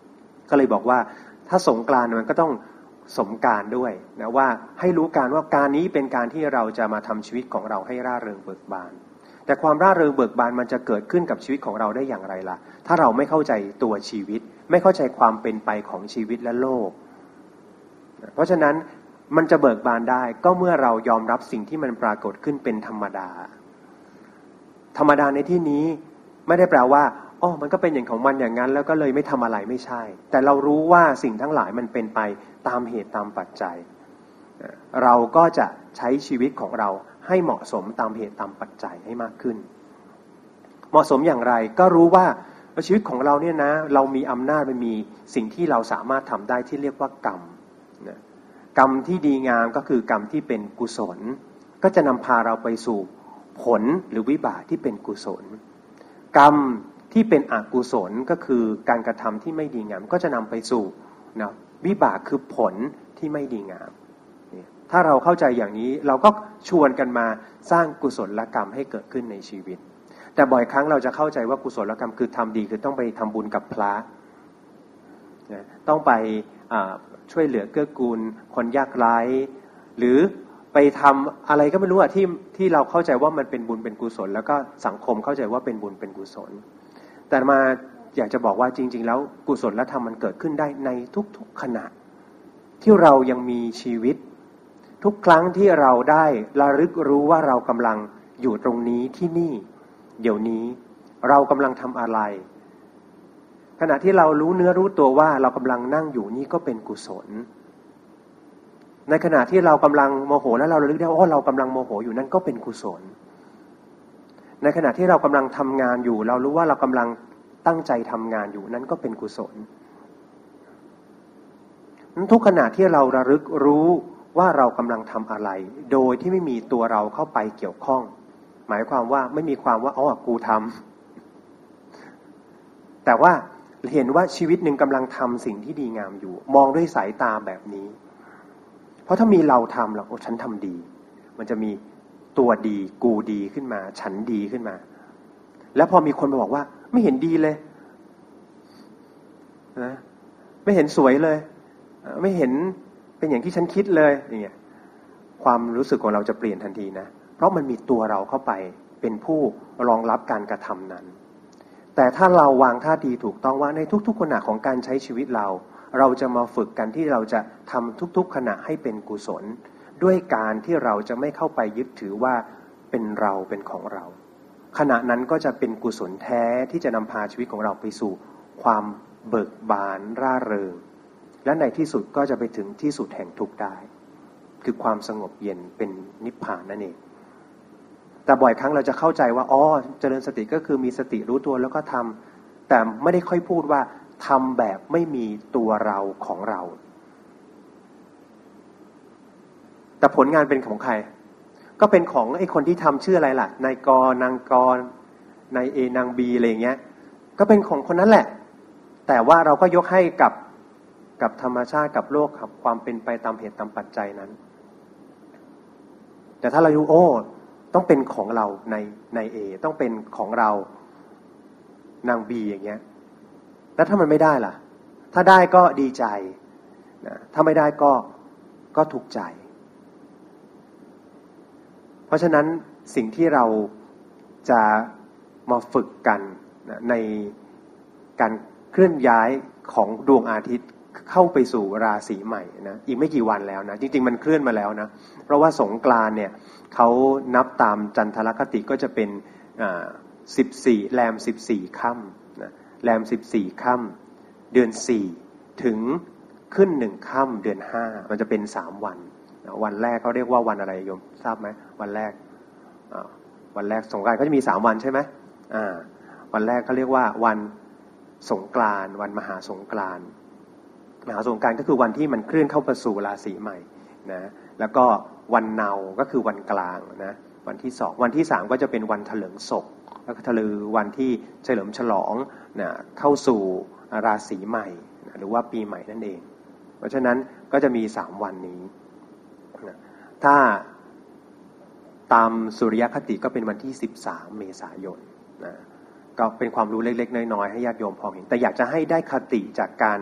ก็เลยบอกว่าถ้าสงกรานต์มันก็ต้องสมการด้วยนะว่าให้รู้การว่าการนี้เป็นการที่เราจะมาทำชีวิตของเราให้ร่าเริงเบิกบานแต่ความร่าเริงเบิกบานมันจะเกิดขึ้นกับชีวิตของเราได้อย่างไรล่ะถ้าเราไม่เข้าใจตัวชีวิตไม่เข้าใจความเป็นไปของชีวิตและโลกเพราะฉะนั้นมันจะเบิกบานได้ก็เมื่อเรายอมรับสิ่งที่มันปรากฏขึ้นเป็นธรรมดาธรรมดาในที่นี้ไม่ได้แปลว่ามันก็เป็นอย่างของมันอย่างนั้นแล้วก็เลยไม่ทำอะไรไม่ใช่แต่เรารู้ว่าสิ่งทั้งหลายมันเป็นไปตามเหตุตามปัจจัยเราก็จะใช้ชีวิตของเราให้เหมาะสมตามเหตุตามปัจจัยให้มากขึ้นเหมาะสมอย่างไรก็รู้ว่าชีวิตของเราเนี่ยนะเรามีอำนาจมันมีสิ่งที่เราสามารถทำได้ที่เรียกว่ากรรมนะกรรมที่ดีงามก็คือกรรมที่เป็นกุศลก็จะนำพาเราไปสู่ผลหรือวิบากที่เป็นกุศลกรรมที่เป็นอกุศลก็คือการกระทำที่ไม่ดีงามก็จะนำไปสู่นะวิบากคือผลที่ไม่ดีงามถ้าเราเข้าใจอย่างนี้เราก็ชวนกันมาสร้างกุศลกรรมให้เกิดขึ้นในชีวิตแต่บ่อยครั้งเราจะเข้าใจว่ากุศลกรรมคือทำดีคือต้องไปทำบุญกับพระต้องไปช่วยเหลือเกื้อกูลคนยากไร้หรือไปทำอะไรก็ไม่รู้ที่เราเข้าใจว่ามันเป็นบุญเป็นกุศลแล้วก็สังคมเข้าใจว่าเป็นบุญเป็นกุศลแต่มาอยากจะบอกว่าจริงๆแล้วกุศลธรรมมันเกิดขึ้นได้ในทุกๆขณะที่เรายังมีชีวิตทุกครั้งที่เราได้ระลึกรู้ว่าเรากำลังอยู่ตรงนี้ที่นี่เดี๋ยวนี้เรากำลังทำอะไรขณะที่เรารู้เนื้อรู้ตัวว่าเรากำลังนั่งอยู่นี่ก็เป็นกุศลในขณะที่เรากำลังโมโหแล้วเราระลึกได้ว่าเรากำลังโมโหอยู่นั่นก็เป็นกุศลในขณะที่เรากำลังทำงานอยู่เรารู้ว่าเรากำลังตั้งใจทำงานอยู่นั่นก็เป็นกุศลทุกขณะที่เราระลึกรู้ว่าเรากำลังทำอะไรโดยที่ไม่มีตัวเราเข้าไปเกี่ยวข้องหมายความว่าไม่มีความว่ากูทำแต่ว่าเห็นว่าชีวิตหนึ่งกำลังทำสิ่งที่ดีงามอยู่มองด้วยสายตาแบบนี้เพราะถ้ามีเราทำแล้วฉันทำดีมันจะมีตัวดีกูดีขึ้นมาฉันดีขึ้นมาแล้วพอมีคนมาบอกว่าไม่เห็นดีเลยนะไม่เห็นสวยเลยไม่เห็นเป็นอย่างที่ฉันคิดเลยอย่างเงี้ยความรู้สึกของเราจะเปลี่ยนทันทีนะเพราะมันมีตัวเราเข้าไปเป็นผู้รองรับการกระทำนั้นแต่ถ้าเราวางท่าทีถูกต้องว่าในทุกๆขณะของการใช้ชีวิตเราจะมาฝึกกันที่เราจะทำทุกๆขณะให้เป็นกุศลด้วยการที่เราจะไม่เข้าไปยึดถือว่าเป็นเราเป็นของเราขณะนั้นก็จะเป็นกุศลแท้ที่จะนำพาชีวิตของเราไปสู่ความเบิกบานร่าเริงและในที่สุดก็จะไปถึงที่สุดแห่งทุกข์ได้คือความสงบเย็นเป็นนิพพานนั่นเองแต่บ่อยครั้งเราจะเข้าใจว่าเจริญสติก็คือมีสติรู้ตัวแล้วก็ทำแต่ไม่ได้ค่อยพูดว่าทำแบบไม่มีตัวเราของเราแต่ผลงานเป็นของใครก็เป็นของไอ้คนที่ทำชื่ออะไรล่ะนายกนางกนายเอนางบีอะไรอย่างเงี้ยก็เป็นของคนนั้นแหละแต่ว่าเราก็ยกให้กับธรรมชาติกับโลกกับความเป็นไปตามเหตุตามปัจจัยนั้นแต่ถ้าเรารู้ต้องเป็นของเราในเอต้องเป็นของเรานางบีอย่างเงี้ยแล้วถ้ามันไม่ได้ล่ะถ้าได้ก็ดีใจนะถ้าไม่ได้ก็ทุกข์ใจเพราะฉะนั้นสิ่งที่เราจะมาฝึกกันนะในการเคลื่อนย้ายของดวงอาทิตย์เข้าไปสู่ราศีใหม่นะอีกไม่กี่วันแล้วนะจริงๆมันเคลื่อนมาแล้วนะเพราะว่าสงกรานต์เนี่ยเขานับตามจันทรคติก็จะเป็น14แรม14ค่ำนะแรม14ค่ำเดือน4ถึงขึ้น1ค่ำเดือน5มันจะเป็น3วันวันแรกเขาเรียกว่าวันอะไรโยมทราบไหมวันแรกสงกรานต์ก็จะมี3วันใช่ไหมวันแรกเขาเรียกว่าวันสงกรานต์วันมหาสงกรานต์ก็คือวันที่มันเคลื่อนเข้าไปสู่ราศีใหม่นะแล้วก็วันเนาก็คือวันกลางนะวันที่2วันที่3ก็จะเป็นวันเถลิงศกแล้วก็วันที่เฉลิมฉลองนะเข้าสู่ราศีใหม่นะหรือว่าปีใหม่นั่นเองเพราะฉะนั้นก็จะมี3วันนี้นะถ้าตามสุริยคติก็เป็นวันที่13เมษายนนะก็เป็นความรู้เล็กๆน้อยๆให้ญาติโยมพอเห็นแต่อยากจะให้ได้คติจากการ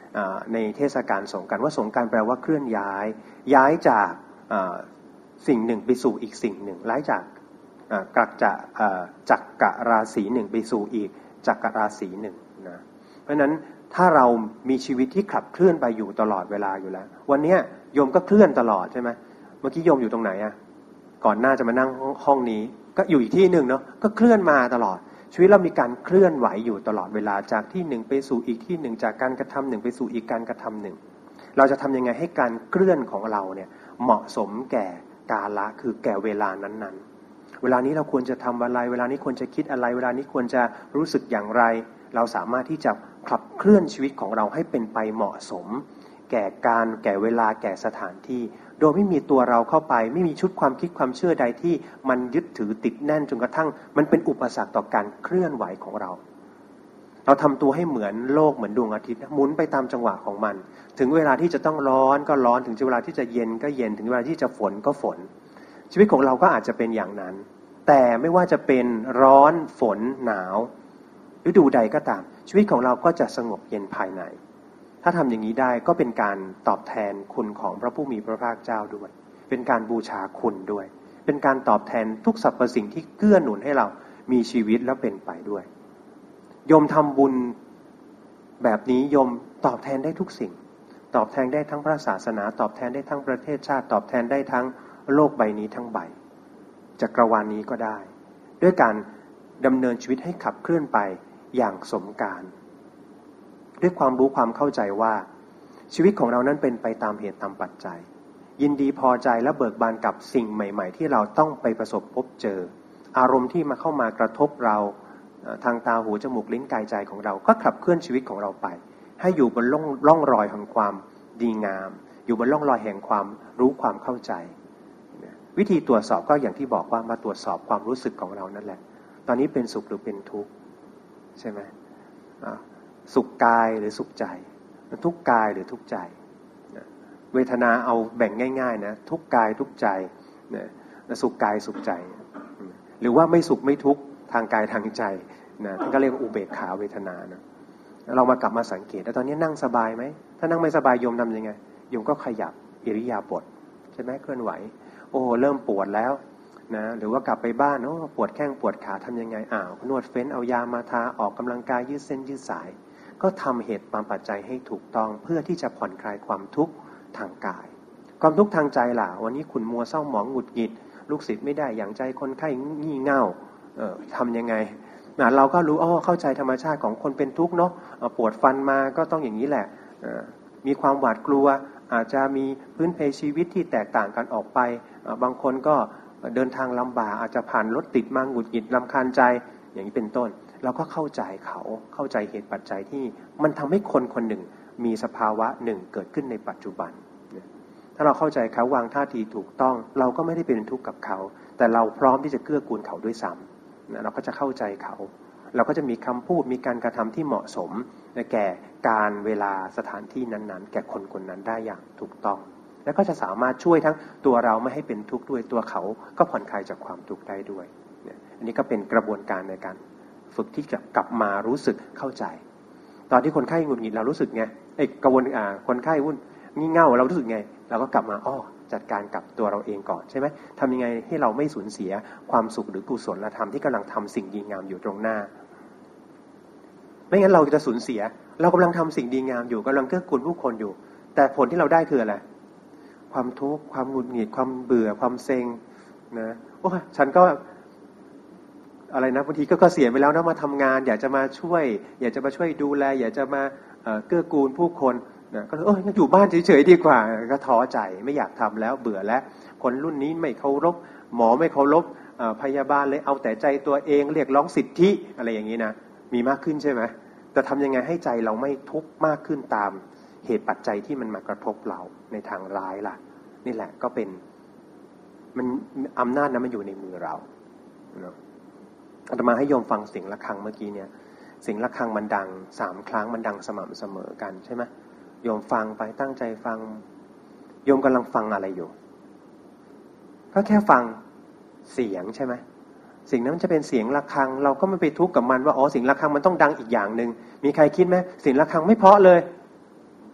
ในเทศกาลสงกรานต์ว่าสงกรานต์แปลว่าเคลื่อนย้ายจากสิ่งหนึ่งไปสู่อีกสิ่งหนึ่งย้ายจากจักรราศีหนึ่งไปสู่อีกจักรราศีหนึ่งนะเพราะฉะนั้นถ้าเรามีชีวิตที่ขับเคลื่อนไปอยู่ตลอดเวลาอยู่แล้ววันนี้โยมก็เคลื่อนตลอดใช่ไหมเมื่อกี้โยมอยู่ตรงไหนอะก่อนหน้าจะมานั่งห้องนี้ก็อยู่อีกที่หนึ่งเนาะก็เคลื่อนมาตลอดชีวิตเรามีการเคลื่อนไหวอยู่ตลอดเวลาจากที่หนึ่งไปสู่อีกที่หนึ่งจากการกระทำหนึ่งไปสู่อีกการกระทำหนึ่งเราจะทำยังไงให้การเคลื่อนของเราเนี่ยเหมาะสมแก่กาลคือแก่เวลานั้นๆเวลานี้เราควรจะทำอะไรเวลานี้ควรจะคิดอะไรเวลานี้ควรจะรู้สึกอย่างไรเราสามารถที่จะขับเคลื่อนชีวิตของเราให้เป็นไปเหมาะสมแก่การแก่เวลาแก่สถานที่โดยไม่มีตัวเราเข้าไปไม่มีชุดความคิดความเชื่อใดที่มันยึดถือติดแน่นจนกระทั่งมันเป็นอุปสรรคต่อการเคลื่อนไหวของเราทำตัวให้เหมือนโลกเหมือนดวงอาทิตย์หมุนไปตามจังหวะของมันถึงเวลาที่จะต้องร้อนก็ร้อนถึงเวลาที่จะเย็นก็เย็นถึงเวลาที่จะฝนก็ฝนชีวิตของเราก็อาจจะเป็นอย่างนั้นแต่ไม่ว่าจะเป็นร้อนฝนหนาวฤดูใดก็ตามชีวิตของเราก็จะสงบเย็นภายในถ้าทำอย่างนี้ได้ก็เป็นการตอบแทนคุณของพระผู้มีพระภาคเจ้าด้วยเป็นการบูชาคุณด้วยเป็นการตอบแทนทุกสรรพสิ่งที่เกื้อหนุนให้เรามีชีวิตและเป็นไปด้วยโยมทำบุญแบบนี้โยมตอบแทนได้ทุกสิ่งตอบแทนได้ทั้งพระศาสนาตอบแทนได้ทั้งประเทศชาติตอบแทนได้ทั้งโลกใบนี้ทั้งใบจักรวาลนี้ก็ได้ด้วยการดำเนินชีวิตให้ขับเคลื่อนไปอย่างสมการด้วยความรู้ความเข้าใจว่าชีวิตของเรานั้นเป็นไปตามเหตุตามปัจจัยยินดีพอใจและเบิกบานกับสิ่งใหม่ๆที่เราต้องไปประสบพบเจออารมณ์ที่มาเข้ามากระทบเราทางตาหูจมูกลิ้นกายใจของเราก็ขับเคลื่อนชีวิตของเราไปให้อยู่บนร่องรอยแห่งความดีงามอยู่บนร่องรอยแห่งความรู้ความเข้าใจวิธีตรวจสอบก็อย่างที่บอกว่ามาตรวจสอบความรู้สึกของเรานั่นแหละตอนนี้เป็นสุขหรือเป็นทุกข์ใช่ไหมสุขกายหรือสุขใจทุกข์กายหรือทุกข์ใจเวทนาเอาแบ่งง่ายๆนะทุกข์กายทุกข์ใจสุขกายสุขใจหรือว่าไม่สุขไม่ทุกข์ทางกายทางใจนะท่านก็เรียกว่าอุเบกขาเวทนานะเรามากลับมาสังเกตแล้วตอนนี้นั่งสบายไหมถ้านั่งไม่สบายโยมทำยังไงโยมก็ขยับอิริยาบถใช่ไหมเคลื่อนไหวโอ้เริ่มปวดแล้วนะหรือว่ากลับไปบ้านโอ้ปวดแข้งปวดขาทำยังไงนวดเฟ้นเอายามาทาออกกำลังกายยืดเส้นยืดสายก็ทำเหตุตามปัจจัยให้ถูกต้องเพื่อที่จะผ่อนคลายความทุกข์ทางกายความทุกข์ทางใจล่ะวันนี้ขุ่นมัวเศร้าหมองหงุดหงิดลูกศิษย์ไม่ได้อย่างใจคนไข้งี่เง่าทำยังไงเราก็รู้เข้าใจธรรมชาติของคนเป็นทุกข์เนาะปวดฟันมาก็ต้องอย่างนี้แหละมีความหวาดกลัวอาจจะมีพื้นเพชีวิตที่แตกต่างกันออกไปบางคนก็เดินทางลำบากอาจจะผ่านรถติดมาหงุดหงิดรำคาญใจอย่างนี้เป็นต้นเราก็เข้าใจเขาเข้าใจเหตุปัจจัยที่มันทำให้คนคนหนึ่งมีสภาวะหนึ่งเกิดขึ้นในปัจจุบันถ้าเราเข้าใจเขาวางท่าทีถูกต้องเราก็ไม่ได้เป็นทุกข์กับเขาแต่เราพร้อมที่จะเกื้อกูลเขาด้วยซ้ำเราก็จะเข้าใจเขาเราก็จะมีคำพูดมีการกระทำที่เหมาะสมแก่การเวลาสถานที่นั้นๆแก่คนคนนั้นได้อย่างถูกต้องและก็จะสามารถช่วยทั้งตัวเราไม่ให้เป็นทุกข์ด้วยตัวเขาก็ผ่อนคลายจากความทุกข์ได้ด้วยอันนี้ก็เป็นกระบวนการในการฝึกที่จะกลับมารู้สึกเข้าใจตอนที่คนไข้หงุดหงิดเรารู้สึกไงกระบวนคนไข้วุ่นงี่เง่าเรารู้สึกไงเราก็กลับมาจัดการกับตัวเราเองก่อนใช่ไหมทำยังไงให้เราไม่สูญเสียความสุขหรือกุศลธรรมที่กำลังทำสิ่งดีงามอยู่ตรงหน้าไม่งั้นเราจะสูญเสียเรากำลังทำสิ่งดีงามอยู่กำลังเกื้อกูลผู้คนอยู่แต่ผลที่เราได้คืออะไรความทุกข์ความหงุดหงิดความเบื่อความเซ็งนะฉันก็อะไรนะบางทีก็เสียไปแล้วนะมาทำงานอยากจะมาช่วยอยากจะมาช่วยดูแลอยากจะมาเกื้อกูลผู้คนนะก็เลยงั้นอยู่บ้านเฉยๆดีกว่าก็ท้อใจไม่อยากทำแล้วเบื่อแล้วคนรุ่นนี้ไม่เคารพหมอไม่เคารพพยาบาลเลยเอาแต่ใจตัวเองเรียกร้องสิทธิอะไรอย่างนี้นะมีมากขึ้นใช่ไหมแต่ทำยังไงให้ใจเราไม่ทุกข์มากขึ้นตามเหตุปัจจัยที่มันมากระทบเราในทางร้ายล่ะนี่แหละก็เป็นมันอำนาจนั้นมันอยู่ในมือเราอาตมาให้โยมฟังเสียงะระฆังเมื่อกี้เนี่ยเสียงะระฆังมันดัง3ครั้งมันดังสม่ำเสมอกันใช่ไหมโยมฟังไปตั้งใจฟังโยมกำลังฟังอะไรอยู่ก็แค่ฟังเสียงใช่ไหมสิ่งนั้นมันจะเป็นเสียงะระฆังเราก็ไม่ไปทุกข์กับมันว่าเสียงะระฆังมันต้องดังอีกอย่างนึงมีใครคิดไหมเสียงะระฆังไม่เพราะเลย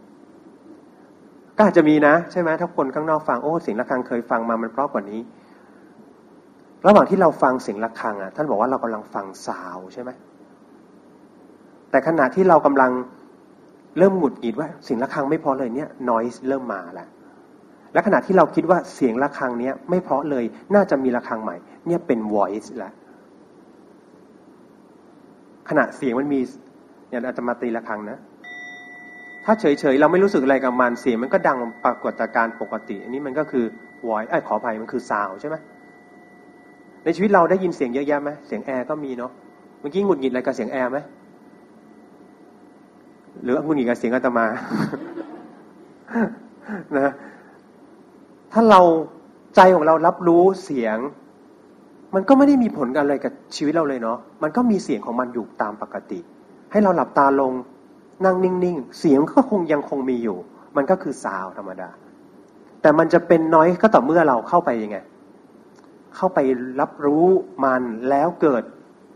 ก็อาจจะมีนะใช่ไหมถ้าคนข้างนอกฟังโอ้เสียงระฆังเคยฟังมามันเพราะกว่านี้ระหว่างที่เราฟังเสียงระฆังอ่ะท่านบอกว่าเรากำลังฟังซาวใช่ไหมแต่ขณะที่เรากำลังเริ่มหงุดหงิดว่าเสียงระฆังไม่เพราะเลยเนี่ย noise เริ่มมาแล้วและขณะที่เราคิดว่าเสียงระฆังเนี้ยไม่เพราะเลยน่าจะมีระฆังใหม่เนี่ยเป็น voice แล้วขณะเสียงมันมีอย่างอาจจะมาตีระฆังนะถ้าเฉยๆเราไม่รู้สึกอะไรกับมันเสียงมันก็ดังปรากฏการณ์ปกติอันนี้มันก็คือ voice ขออภัยมันคือ sound ใช่ไหมในชีวิตเราได้ยินเสียงเยอะแยะไหมเสียงแอร์ก็มีเนาะเมื่อกี้หงุดหงิดอะไรกับเสียงแอร์ไหมหรือหงุดหงิดกับเสียงอาตมา นะถ้าเราใจของเรารับรู้เสียงมันก็ไม่ได้มีผลอะไรกับชีวิตเราเลยเนาะมันก็มีเสียงของมันอยู่ตามปกติให้เราหลับตาลงนั่งนิ่งๆเสียงก็ยังคงมีอยู่มันก็คือซาวด์ธรรมดาแต่มันจะเป็นน้อยก็ต่อเมื่อเราเข้าไปยังไงเข้าไปรับรู้มันแล้วเกิด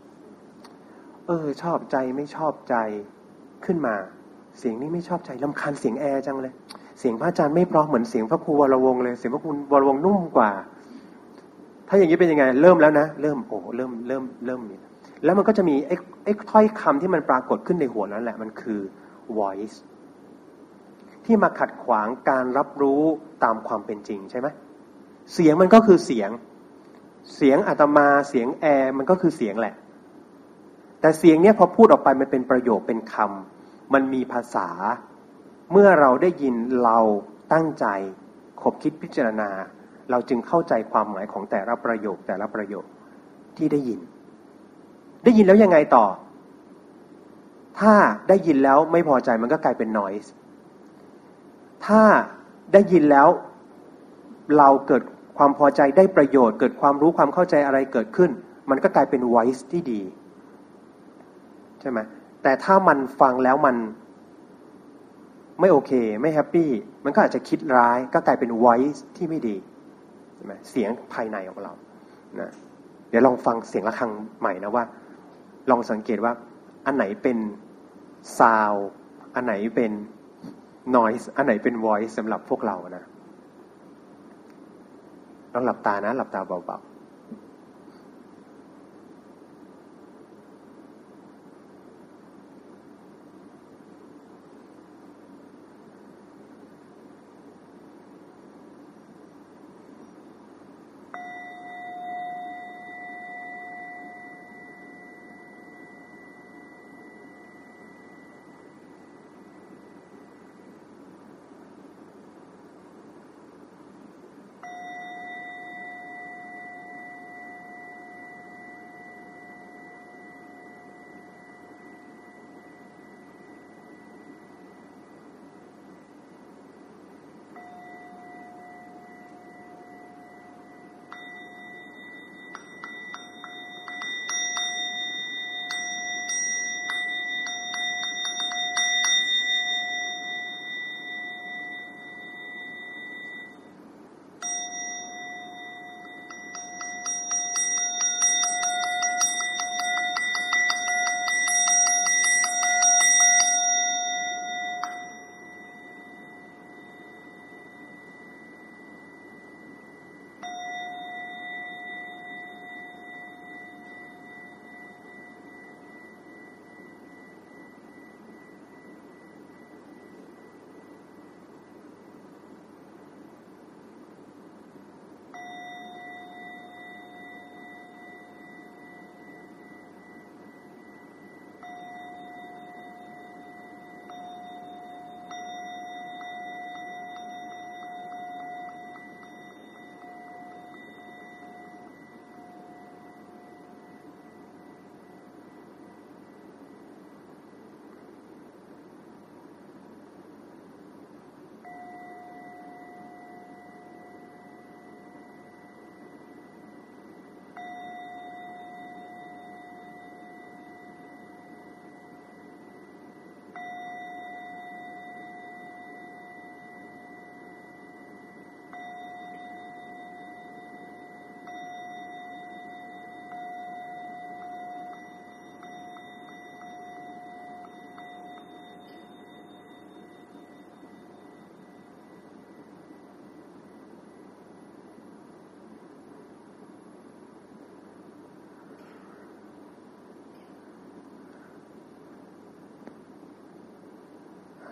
ชอบใจไม่ชอบใจขึ้นมาเสียงนี้ไม่ชอบใจรำคาญเสียงแอร์จังเลยเสียงพระอาจารย์ไม่เพราะเหมือนเสียงพระครูวรวงศ์เลยเสียงพระครูวรวงศ์นุ่มกว่าถ้าอย่างนี้เป็นยังไงเริ่มแล้วนะเริ่มมีแล้วมันก็จะมีไอ้ถ้อยคำที่มันปรากฏขึ้นในหัวนั่นแหละมันคือ voice ที่มาขัดขวางการรับรู้ตามความเป็นจริงใช่ไหมเสียงมันก็คือเสียงอาตมาเสียงแอร์มันก็คือเสียงแหละแต่เสียงเนี้ยพอพูดออกไปมันเป็นประโยคเป็นคำมันมีภาษาเมื่อเราได้ยินเราตั้งใจคบคิดพิจารณาเราจึงเข้าใจความหมายของแต่ละประโยคที่ได้ยินแล้วยังไงต่อถ้าได้ยินแล้วไม่พอใจมันก็กลายเป็น noise ถ้าได้ยินแล้วเราเกิดความพอใจได้ประโยชน์เกิดความรู้ความเข้าใจอะไรเกิดขึ้นมันก็กลายเป็น voice ที่ดีใช่ไหมแต่ถ้ามันฟังแล้วมันไม่โอเคไม่แฮปปี้มันก็อาจจะคิดร้ายก็กลายเป็น voice ที่ไม่ดีใช่ไหมเสียงภายในของเรานะเดี๋ยวลองฟังเสียงระฆังใหม่นะว่าลองสังเกตว่าอันไหนเป็น sound อันไหนเป็น noise อันไหนเป็น voice สำหรับพวกเรานะลองหลับตานะหลับตาเบาๆ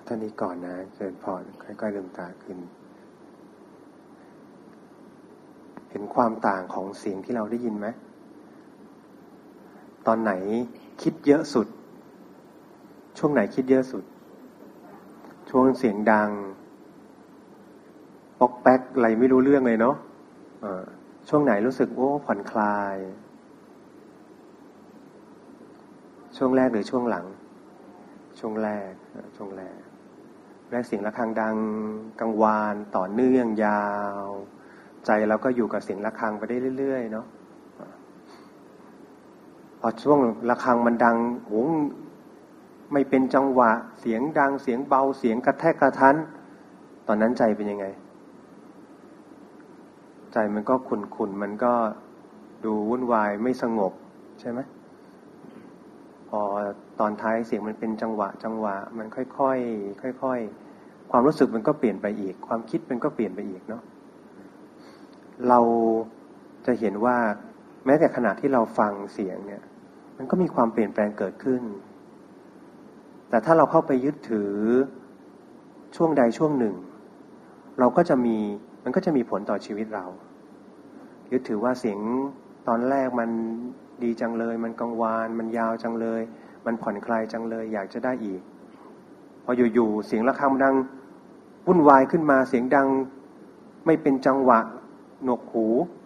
ท่านี้ก่อนนะเชิญพรค่อยๆลืมตาขึ้นเห็นความต่างของเสียงที่เราได้ยินไหมตอนไหนคิดเยอะสุดช่วงไหนคิดเยอะสุดช่วงเสียงดังป๊อกแป๊กอะไรไม่รู้เรื่องเลยเนาะช่วงไหนรู้สึกโอ้ผ่อนคลายช่วงแรกหรือช่วงหลังช่วงแรกเสียงะระฆังดังกังวานต่อเนื่องยาวใจเราก็อยู่กับเสียงะระฆังไปได้เรื่อยๆเนาะพอช่วงระฆังมันดังโหไม่เป็นจังหวะเสียงดังเสียงเบาเสียงกระแทกกระทันตอนนั้นใจเป็นยังไงใจมันก็ขุ่นๆมันก็ดูวุ่นวายไม่สงบใช่ไหมพอตอนท้ายเสียงมันเป็นจังหวะมันค่อยๆความรู้สึกมันก็เปลี่ยนไปอีกความคิดมันก็เปลี่ยนไปอีกเนาะเราจะเห็นว่าแม้แต่ขณะที่เราฟังเสียงเนี่ยมันก็มีความเปลี่ยนแปลงเกิดขึ้นแต่ถ้าเราเข้าไปยึดถือช่วงใดช่วงหนึ่งมันก็จะมีผลต่อชีวิตเรายึดถือว่าเสียงตอนแรกมันดีจังเลยมันกังวานมันยาวจังเลยมันผ่อนคลายจังเลยอยากจะได้อีกพออยู่ๆเสียงะระฆังดังวุ่นวายขึ้นมาเสียงดังไม่เป็นจังหวะหนวกหู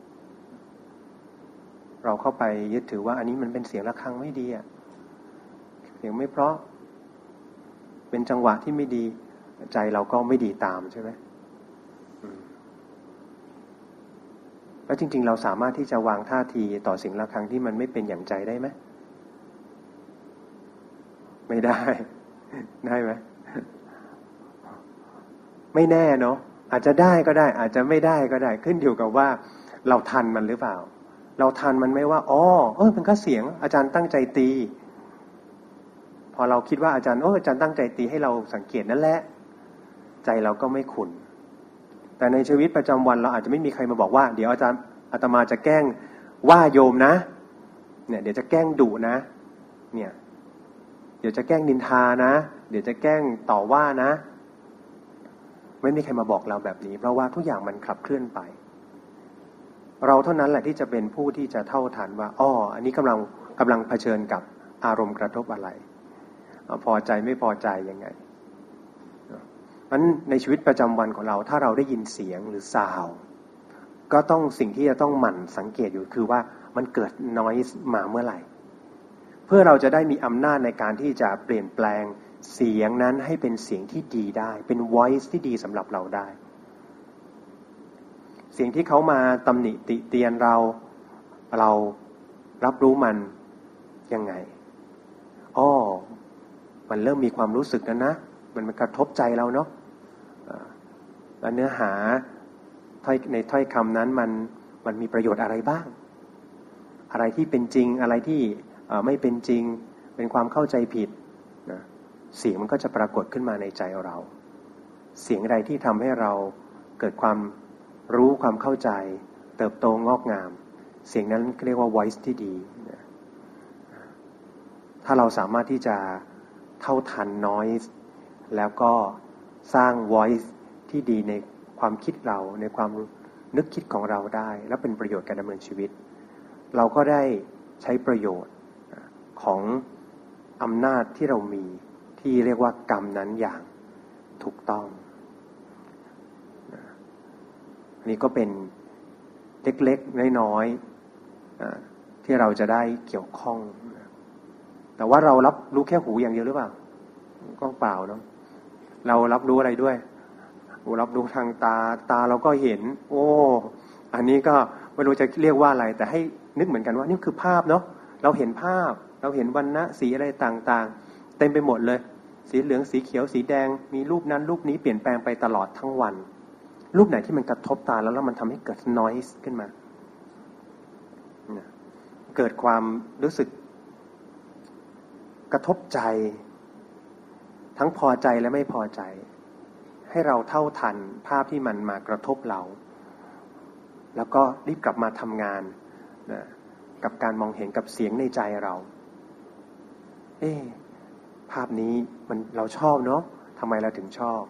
เราเข้าไปยึดถือว่าอันนี้มันเป็นเสียงะระฆังไม่ดีอ่ะเสียงไม่เพราะเป็นจังหวะที่ไม่ดีใจเราก็ไม่ดีตามใช่ไหมแล้วจริงๆเราสามารถที่จะวางท่าทีต่อเสียงะระฆังที่มันไม่เป็นอย่างใจได้ไหมไม่ได้ได้ไหมไม่แน่เนาะอาจจะได้ก็ได้อาจจะไม่ได้ก็ได้ขึ้นอยู่กับว่าเราทันมันหรือเปล่าเราทันมันไหมว่ามันก็เสียงอาจารย์ตั้งใจตีพอเราคิดว่าอาจารย์ตั้งใจตีให้เราสังเกตนั่นแหละใจเราก็ไม่ขุ่นแต่ในชีวิตประจำวันเราอาจจะไม่มีใครมาบอกว่าเดี๋ยวอาตมาจะแกล้งว่าโยมนะเนี่ยเดี๋ยวจะแกล้งดุนะเนี่ยเดี๋ยวจะแกล้งนินทานะเดี๋ยวจะแกล้งต่อว่านะไม่มีใครมาบอกเราแบบนี้เพราะว่าทุกอย่างมันขับเคลื่อนไปเราเท่านั้นแหละที่จะเป็นผู้ที่จะเท่าทันว่าอันนี้กำลังเผชิญกับอารมณ์กระทบอะไรพอใจไม่พอใจยังไงนั้นในชีวิตประจำวันของเราถ้าเราได้ยินเสียงหรือซาวด์ก็ต้องสิ่งที่จะต้องหมั่นสังเกตอยู่คือว่ามันเกิด noise มาเมื่อไหร่เพื่อเราจะได้มีอำนาจในการที่จะเปลี่ยนแปลงเสียงนั้นให้เป็นเสียงที่ดีได้เป็น voice ที่ดีสำหรับเราได้เสียงที่เขามาตำหนิติเตียนเรารับรู้มันยังไงมันเริ่มมีความรู้สึกนะมันกระทบใจเราเนาะและเนื้อหาในถ้อยคำนั้นมันมีประโยชน์อะไรบ้างอะไรที่เป็นจริงอะไรที่ไม่เป็นจริงเป็นความเข้าใจผิดเสียงมันก็จะปรากฏขึ้นมาในใจเราเสียงใดที่ทำให้เราเกิดความรู้ความเข้าใจเติบโตงอกงามเสียงนั้นเรียกว่า voice ที่ดีถ้าเราสามารถที่จะเท่าทัน noise แล้วก็สร้าง voice ที่ดีในความคิดเราในความนึกคิดของเราได้และเป็นประโยชน์การดำเนินชีวิตเราก็ได้ใช้ประโยชน์ของอำนาจที่เรามีที่เรียกว่ากรรมนั้นอย่างถูกต้องอันนี้ก็เป็นเล็กๆน้อยๆที่เราจะได้เกี่ยวข้องแต่ว่าเรารับรู้แค่หูอย่างเดียวหรือเปล่าก็เปล่าเนาะเรารับรู้อะไรด้วยรับรู้ทางตาเราก็เห็นอันนี้ก็ไม่รู้จะเรียกว่าอะไรแต่ให้นึกเหมือนกันว่านี่คือภาพเนาะเราเห็นภาพเราเห็นวรรณะสีอะไรต่างๆเต็มไปหมดเลยสีเหลืองสีเขียวสีแดงมีรูปนั้นรูปนี้เปลี่ยนแปลงไปตลอดทั้งวันรูปไหนที่มันกระทบตาแล้วมันทำให้เกิด noise ขึ้นมาเกิดความรู้สึกกระทบใจทั้งพอใจและไม่พอใจให้เราเท่าทันภาพที่มันมากระทบเราแล้วก็รีบกลับมาทำงานกับการมองเห็นกับเสียงในใจเราภาพนี้เราชอบเนาะททำไมเราถึงชอบ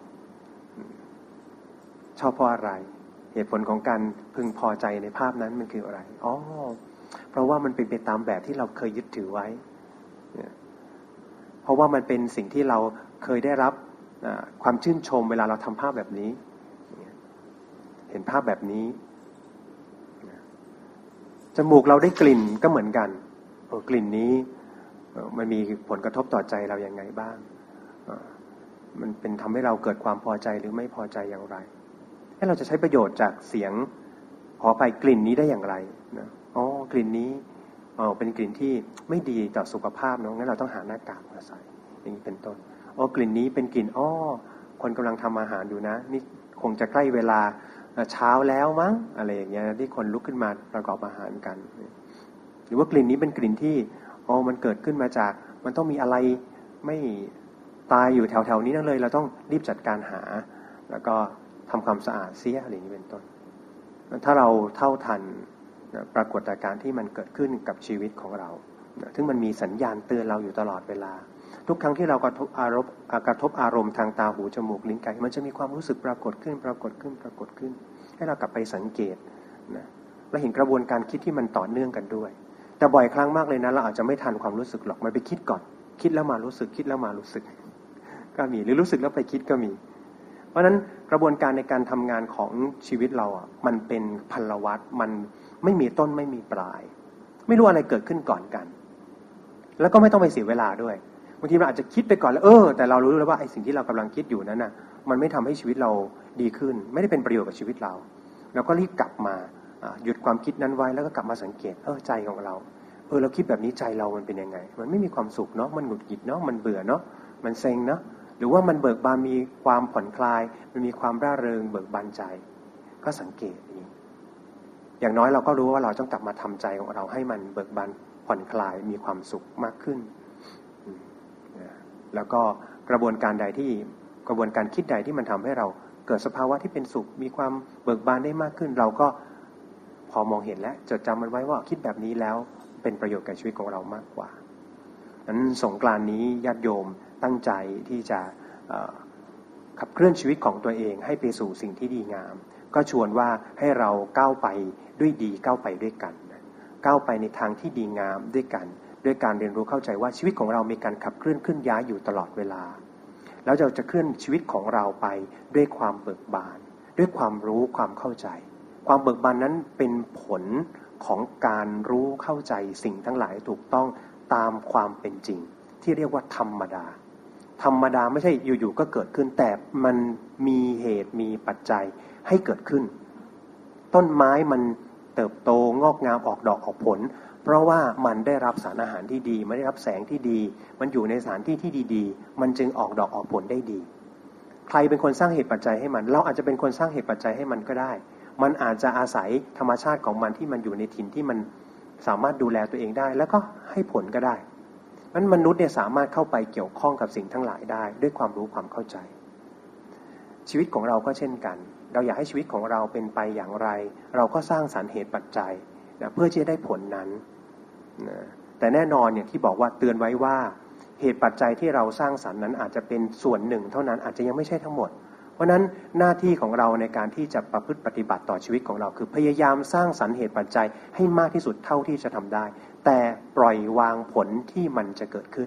เพราะอะไรเหตุผลของการพึงพอใจในภาพนั้นมันคืออะไรเพราะว่ามันเป็นไปตามแบบที่เราเคยยึดถือไว้เพราะว่ามันเป็นสิ่งที่เราเคยได้รับความชื่นชมเวลาเราทำภาพแบบนี้เห็นภาพแบบนี้จมูกเราได้กลิ่นก็เหมือนกันกลิ่นนี้มันมีผลกระทบต่อใจเราอย่างไงบ้างมันเป็นทำให้เราเกิดความพอใจหรือไม่พอใจอย่างไรให้เราจะใช้ประโยชน์จากเสียงขอไปกลิ่นนี้ได้อย่างไรนะกลิ่นนี้เป็นกลิ่นที่ไม่ดีต่อสุขภาพเนาะงั้นเราต้องหาหน้ากากมาใส่อย่างนี้เป็นต้นกลิ่นนี้เป็นกลิ่นคนกำลังทำอาหารอยู่นะนี่คงจะใกล้เวลาเช้าแล้วมั้งอะไรอย่างเงี้ยที่คนลุกขึ้นมาประกอบอาหารกันหรือว่ากลิ่นนี้เป็นกลิ่นที่มันเกิดขึ้นมาจากมันต้องมีอะไรไม่ตายอยู่แถวๆนี้นั่นเลยเราต้องรีบจัดการหาแล้วก็ทำความสะอาดเสียอะไรอย่างนี้เป็นต้นถ้าเราเท่าทันปรากฏการณ์ที่มันเกิดขึ้นกับชีวิตของเราซึ่งมันมีสัญญาณเตือนเราอยู่ตลอดเวลาทุกครั้งที่เรากระทบอารมณ์ทางตาหูจมูกลิ้นกายมันจะมีความรู้สึกปรากฏขึ้นให้เรากลับไปสังเกตนะและเห็นกระบวนการคิดที่มันต่อเนื่องกันด้วยแต่บ่อยครั้งมากเลยนะเราอาจจะไม่ทันความรู้สึกหรอกมันไปคิดก่อนคิดแล้วมารู้สึกคิดแล้วมารู้สึกก็มีหรือรู้สึกแล้วไปคิดก็มีเพราะฉะนั้นกระบวนการในการทำงานของชีวิตเรามันเป็นพลวัตมันไม่มีต้นไม่มีปลายไม่รู้อะไรเกิดขึ้นก่อนกันแล้วก็ไม่ต้องไปเสียเวลาด้วยบางทีเราอาจจะคิดไปก่อนแล้วแต่เรารู้แล้วว่าไอ้สิ่งที่เรากำลังคิดอยู่นั้นน่ะมันไม่ทำให้ชีวิตเราดีขึ้นไม่ได้เป็นประโยชน์กับชีวิตเราก็รีบกลับมาหยุดความคิดนั้นไว้แล้วก็กลับมาสังเกตใจของเราเราคิดแบบนี้ใจเรามันเป็นยังไงมันไม่มีความสุขเนาะมันหงุดหงิดเนาะมันเบื่อเนาะมันเซ็งเนาะหรือว่ามันเบิกบานมีความผ่อนคลายมันมีความร่าเริงเบิกบานใจก็สังเกตอย่างน้อยเราก็รู้ว่าเราต้องกลับมาทำใจของเราให้มันเบิกบานผ่อนคลายมีความสุขมากขึ้นแล้วก็กระบวนการคิดใดที่มันทำให้เราเกิดสภาวะที่เป็นสุขมีความเบิกบานได้มากขึ้นเราก็พอมองเห็นและจดจำมันไว้ว่าคิดแบบนี้แล้วเป็นประโยชน์กับชีวิตของเรามากกว่านั้นสงกรานต์นี้ญาติโยมตั้งใจที่จะขับเคลื่อนชีวิตของตัวเองให้ไปสู่สิ่งที่ดีงามก็ชวนว่าให้เราก้าวไปด้วยดีก้าวไปด้วยกันก้าวไปในทางที่ดีงามด้วยกันด้วยการเรียนรู้เข้าใจว่าชีวิตของเรามีการขับเคลื่อนเคลื่อนย้ายอยู่ตลอดเวลาแล้วเราจะเคลื่อนชีวิตของเราไปด้วยความเบิกบานด้วยความรู้ความเข้าใจความเบิกบานนั้นเป็นผลของการรู้เข้าใจสิ่งทั้งหลายถูกต้องตามความเป็นจริงที่เรียกว่าธรรมดาไม่ใช่อยู่ๆก็เกิดขึ้นแต่มันมีเหตุมีปัจจัยให้เกิดขึ้นต้นไม้มันเติบโตงอกงามออกดอกออกผลเพราะว่ามันได้รับสารอาหารที่ดีมันได้รับแสงที่ดีมันอยู่ในสถานที่ที่ดีๆมันจึงออกดอกออกผลได้ดีใครเป็นคนสร้างเหตุปัจจัยให้มันเราอาจจะเป็นคนสร้างเหตุปัจจัยให้มันก็ได้มันอาจจะอาศัยธรรมชาติของมันที่มันอยู่ในถิ่นที่มันสามารถดูแลตัวเองได้แล้วก็ให้ผลก็ได้นั้นมนุษย์เนี่ยสามารถเข้าไปเกี่ยวข้องกับสิ่งทั้งหลายได้ด้วยความรู้ความเข้าใจชีวิตของเราก็เช่นกันเราอยากให้ชีวิตของเราเป็นไปอย่างไรเราก็สร้างสรรค์เหตุปัจจัยเพื่อที่จะได้ผลนั้นแต่แน่นอนเนี่ยที่บอกว่าเตือนไว้ว่าเหตุปัจจัยที่เราสร้างสรรค์นั้นอาจจะเป็นส่วนหนึ่งเท่านั้นอาจจะยังไม่ใช่ทั้งหมดเพราะนั้นหน้าที่ของเราในการที่จะประพฤติปฏิบัติต่อชีวิตของเราคือพยายามสร้างสรรค์เหตุปัจจัยให้มากที่สุดเท่าที่จะทำได้แต่ปล่อยวางผลที่มันจะเกิดขึ้น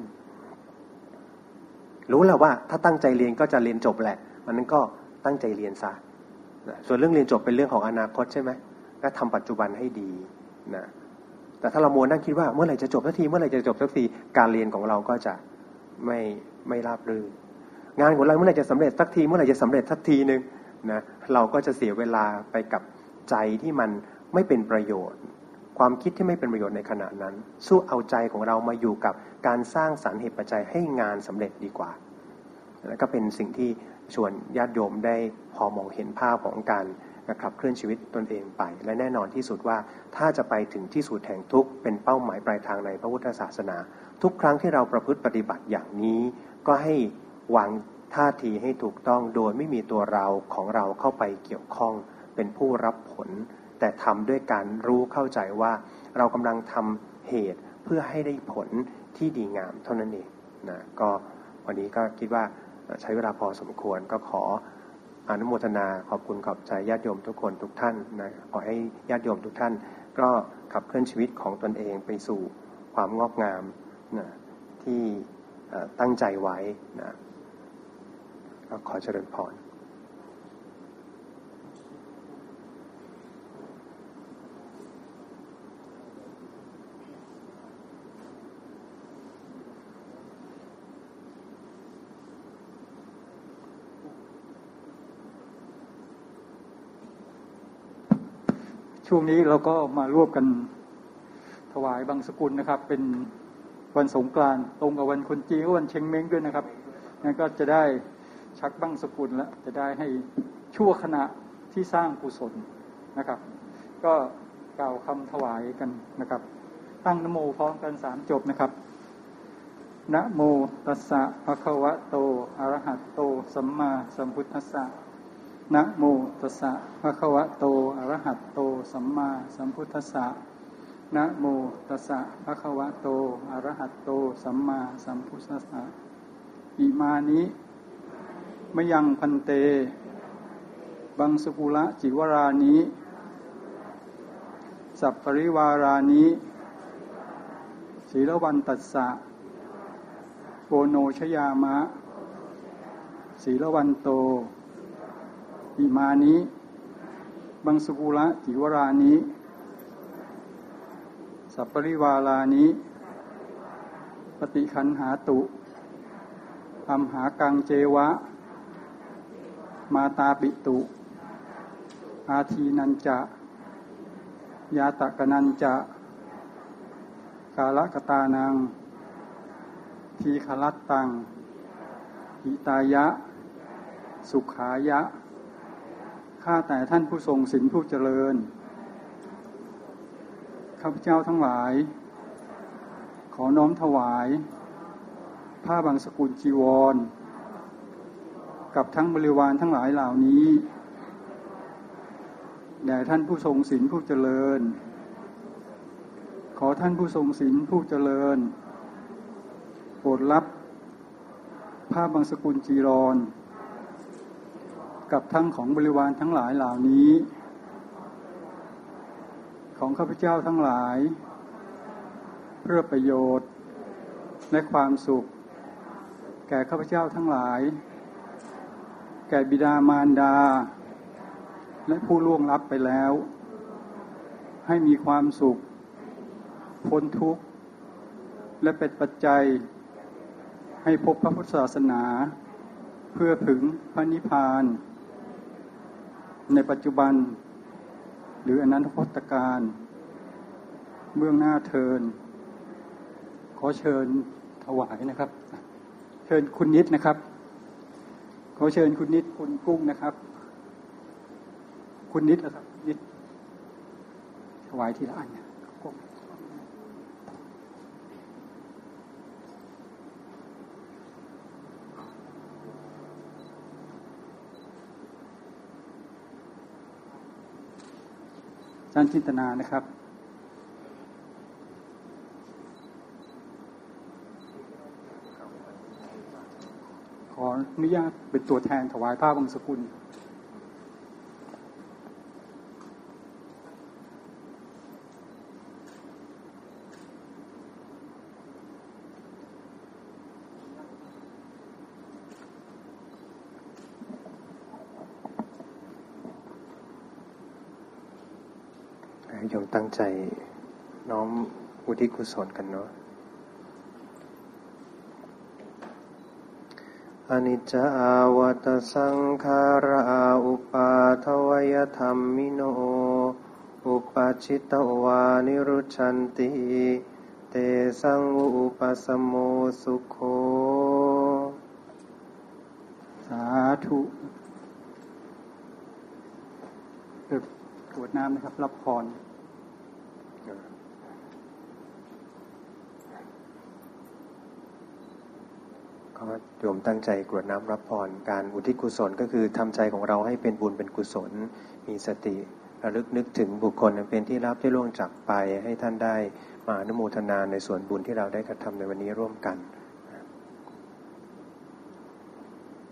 รู้แล้วว่าถ้าตั้งใจเรียนก็จะเรียนจบแหละมันนั้นก็ตั้งใจเรียนซะส่วนเรื่องเรียนจบเป็นเรื่องของอนาคตใช่ไหมก็ทำปัจจุบันให้ดีนะแต่ถ้าเรามัวนั่งคิดว่าเมื่อไหร่จะจบสักทีการเรียนของเราก็จะไม่ราบรื่นงานของเราเมื่อไหร่จะสำเร็จสักทีนึงนะเราก็จะเสียเวลาไปกับใจที่มันไม่เป็นประโยชน์ความคิดที่ไม่เป็นประโยชน์ในขณะนั้นสู้เอาใจของเรามาอยู่กับการสร้างสรรค์เหตุปัจจัยให้งานสำเร็จดีกว่าแล้วก็เป็นสิ่งที่ชวนญาติโยมได้พอมองเห็นภาพของการขับเคลื่อนชีวิตตนเองไปและแน่นอนที่สุดว่าถ้าจะไปถึงที่สุดแห่งทุกข์เป็นเป้าหมายปลายทางในพระพุทธศาสนาทุกครั้งที่เราประพฤติปฏิบัติอย่างนี้ก็ให้วางท่าทีให้ถูกต้องโดยไม่มีตัวเราของเราเข้าไปเกี่ยวข้องเป็นผู้รับผลแต่ทำด้วยการรู้เข้าใจว่าเรากำลังทำเหตุเพื่อให้ได้ผลที่ดีงามเท่านั้นเองนะก็วันนี้ก็คิดว่าใช้เวลาพอสมควรก็ขออนุโมทนาขอบคุณขอบใจญาติโยมทุกคนทุกท่านนะขอให้ญาติโยมทุกท่านก็ขับเคลื่อนชีวิตของตนเองไปสู่ความงอกงามนะที่ตั้งใจไว้นะก็ขอเจริญพรช่วงนี้เราก็มาร่วมกันถวายบังสกุลนะครับเป็นวันสงกรานต์ตรงกับวันคนจีนก็วันเชงเม้งด้วยนะครับงั้นก็จะได้ชักบังสกุลแล้วจะได้ให้ชั่วขณะที่สร้างกุศลนะครับก็กล่าวคำถวายกันนะครับตั้งนะโมพร้อมกัน3จบนะครับนะโมตัสสะภะคะวะโตอะระหะโตสัมมาสัมพุทธัสสะนะโมตัสสะภะคะวะโตอะระหะโตสัมมาสัมพุทธัสสะนะโมตัสสะภะคะวะโตอะระหะโตสัมมาสัมพุทธัสสะอิมานิมะยังพันเตบังสกุละจิวรานิสัพปริวารานิศีลวันตัสสะโกโนชยามะศีลวันโตอิมานิบังสกุละจิวรานิสัพปริวารานิปฏิคันหาตุอัมหากังเจวะมาตาปิตุอาทีนันจะยาตะกนันจะกาลกตานังทีขลัตตังหิตายะสุขายะข้าแต่ท่านผู้ทรงศีลผู้เจริญข้าพเจ้าทั้งหลายขอน้อมถวายผ้าบังสกุลจีวรกับทั้งบริวารทั้งหลายเหล่านี้แด่ท่านผู้ทรงศีลผู้เจริญขอท่านผู้ทรงศีลผู้เจริญโปรดรับผ้าบังสกุลจีวรกับทั้งของบริวารทั้งหลายเหล่านี้ของข้าพเจ้าทั้งหลายเพื่อประโยชน์และความสุขแก่ข้าพเจ้าทั้งหลายแก่บิดามารดาและผู้ล่วงลับไปแล้วให้มีความสุขพ้นทุกข์และเป็นปัจจัยให้พบพระพุทธศาสนาเพื่อถึงพระนิพพานในปัจจุบันหรืออนันตพตการเบื้องหน้าเทินขอเชิญถวายนะครับเชิญคุณนิดนะครับขอเชิญคุณนิดคุณกุ้งนะครับคุณนิดนะครับนิดถวายทีละอันนะอาจารย์จินตนานะครับขออนุญาตเป็นตัวแทนถวายผ้าบังสกุลโยมตั้งใจน้อมอุทิศกุศลกันเนาะอนิจจาวัตสังขาราอุปาทวยธรรมิโนอุปาชิตวานิรุชันติเตสังอุปสมโมสุโขสาธุกรวดน้ำนะครับรับพรขอโยมตั้งใจกรวดน้ำรับพรการอุทิศกุศลก็คือทำใจของเราให้เป็นบุญเป็นกุศลมีสติระลึกนึกถึงบุคคลอันเป็นที่รับที่ล่วงจากไปให้ท่านได้มาอนุโมทนาในส่วนบุญที่เราได้กระทำในวันนี้ร่วมกัน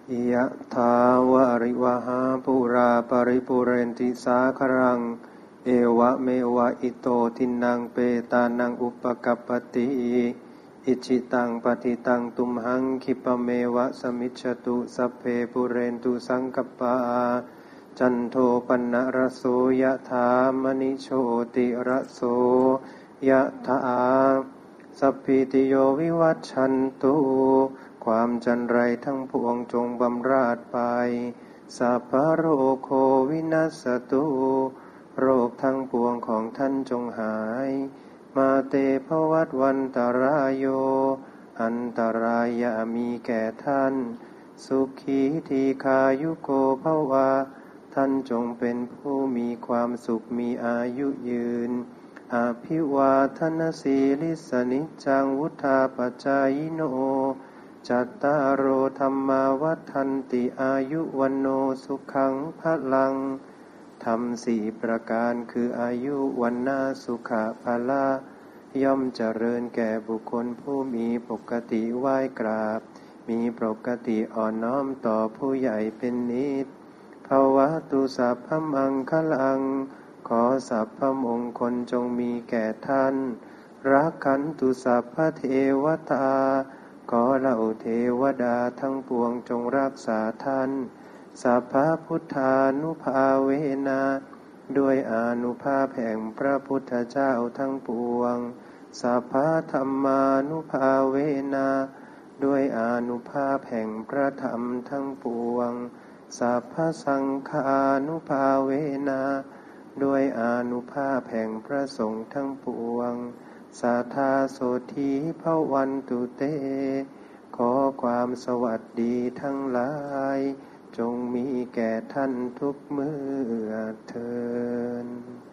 ยะถาวะริวหาปุราปริปุเรนติสาครังเอวะเมวะอิโตทินังเปตานังอุปกัปปติอิจิตังปฏิตังตุมหังคิปะเมวะสมิจฉตุสัพเพปุเรนตุสังกัปปะจันโทปนะระโสยะถามณิโชติระโสยะถาสัพพิติโยวิวัชชันตุความจันไรทั้งปวงจงบำราดไปสัพพะโรโควินัสตุโรคทั้งปวงของท่านจงหายมาเตภวัตวันตรายโยอันตรายามีแก่ท่านสุขีทีคายุโกภวะท่านจงเป็นผู้มีความสุขมีอายุยืนอภิวาทนาสีลิสนิจังวุธาปัจจายโนจัตตารโอธรรมาวัฏันติอายุวันโนสุขังพลังธรรมสี่ประการคืออายุวันนาสุขะพละย่อมเจริญแก่บุคคลผู้มีปกติไหว้กราบมีปกติอ่อนน้อมต่อผู้ใหญ่เป็นนิจภวตุสัพพมังคลังขอสัพพมงคลจงมีแก่ท่านรักขันตุสัพพเทวตาขอเหล่าเทวดาทั้งปวงจงรักษาท่านสัพพพุทธานุภาเวนะด้วยอานุภาพแห่งพระพุทธเจ้าทั้งปวงสัพพธรรมานุภาเวนะด้วยอานุภาพแห่งพระธรรมทั้งปวงสัพพสังฆานุภาเวนะด้วยอานุภาพแห่งพระสงฆ์ทั้งปวงสัทธาโสธีภวันตุเตขอความสวัสดีทั้งหลายจงมีแก่ท่านทุกเมื่อเทิน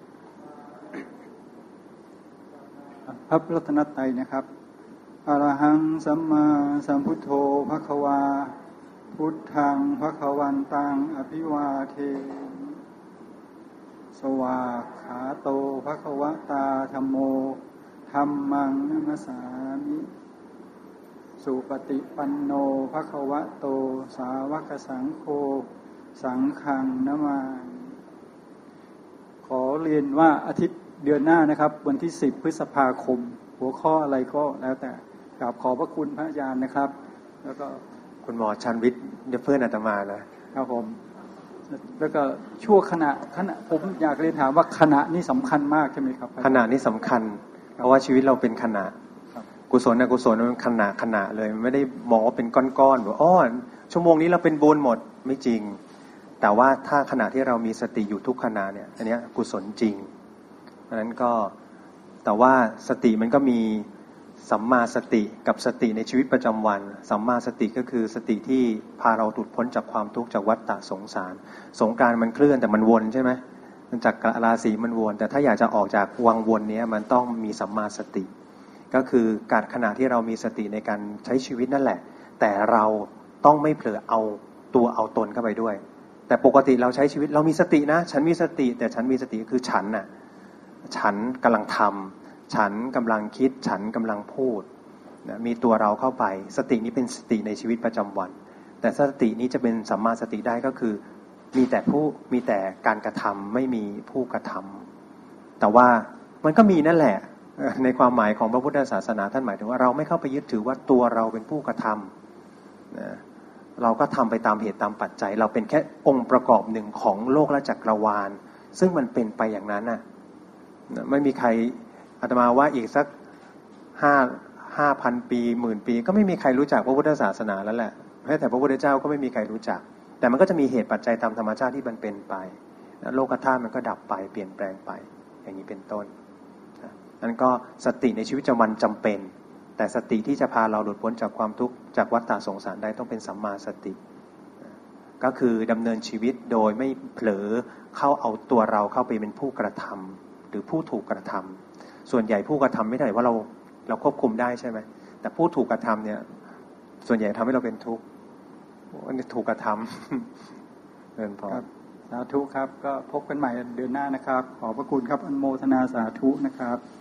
พระรัตนตรัยนะครับอรหังสัมมาสัมพุทโธภควาพุทธังภควันตังอภิวาเทสวากขาโตภควตาธัมโมธัมมังนัมสสามิสุปฏิปันโนภควโตสาวกสังโฆสังฆังนะมาขอเรียนว่าอาทิตย์เดือนหน้านะครับวันที่10พฤษภาคมหัวข้ออะไรก็แล้วแต่กราบขอบพระคุณพระอาจารย์นะครับแล้วก็คุณหมอชันวิทย์เพื่อนอาตมานะครับผมแล้วก็ชั่วขณะผมอยากเรียนถามว่าขณะนี้สำคัญมากใช่ไหมครับขณะนี้สำคัญเพราะว่าชีวิตเราเป็นขณะกุศลอกุศลมันขณะเลยไม่ได้มองว่าเป็นก้อนๆว่าชั่วโมงนี้เราเป็นบุญหมดไม่จริงแต่ว่าถ้าขณะที่เรามีสติอยู่ทุกขณะเนี่ยอันนี้กุศลจริงเพราะนั้นก็แต่ว่าสติมันก็มีสัมมาสติกับสติในชีวิตประจำวันสัมมาสติก็คือสติที่พาเราหลุดพ้นจากความทุกข์จากวัฏฏะสงสารสงกรานต์มันเคลื่อนแต่มันวนใช่ไหมมันจากราศีมันวนแต่ถ้าอยากจะออกจากวังวนนี้มันต้องมีสัมมาสติก็คือการขณะที่เรามีสติในการใช้ชีวิตนั่นแหละแต่เราต้องไม่เผลอเอาตัวเอาตนเข้าไปด้วยแต่ปกติเราใช้ชีวิตเรามีสตินะฉันมีสติแต่ฉันมีสติคือฉันน่ะฉันกำลังทำฉันกำลังคิดฉันกำลังพูดนะมีตัวเราเข้าไปสตินี้เป็นสติในชีวิตประจำวันแต่สตินี้จะเป็นสัมมาสติได้ก็คือมีแต่การกระทำไม่มีผู้กระทำแต่ว่ามันก็มีนั่นแหละในความหมายของพระพุทธศาสนาท่านหมายถึงว่าเราไม่เข้าไปยึดถือว่าตัวเราเป็นผู้กระทำนะเราก็ทำไปตามเหตุตามปัจจัยเราเป็นแค่องค์ประกอบหนึ่งของโลกและจักรวาลซึ่งมันเป็นไปอย่างนั้นน่ะไม่มีใครอาตมาว่าอีกสัก5,000 ปี10,000 ปีก็ไม่มีใครรู้จักพระพุทธศาสนาแล้วแหละแม้แต่พระพุทธเจ้าก็ไม่มีใครรู้จักแต่มันก็จะมีเหตุปัจจัยตามธรรมชาติที่มันเป็นไปโลกธาตุมันก็ดับไปเปลี่ยนแปลงไปอย่างนี้เป็นต้นนั่นก็สติในชีวิตประจำวันจำเป็นแต่สติที่จะพาเราหลุดพ้นจากความทุกข์จากวัฏฏะสงสารได้ต้องเป็นสัมมาสติก็คือดำเนินชีวิตโดยไม่เผลอเข้าเอาตัวเราเข้าไปเป็นผู้กระทำหรือผู้ถูกกระทำส่วนใหญ่ผู้กระทำไม่ได้ว่าเราควบคุมได้ใช่ไหมแต่ผู้ถูกกระทำเนี่ยส่วนใหญ่ทำให้เราเป็นทุกข์อันนี้ถูกกระทำเดินพอสาธุครับก็พบกันใหม่เดือนหน้านะครับขอบพระคุณครับอนุโมทนาสาธุนะครับ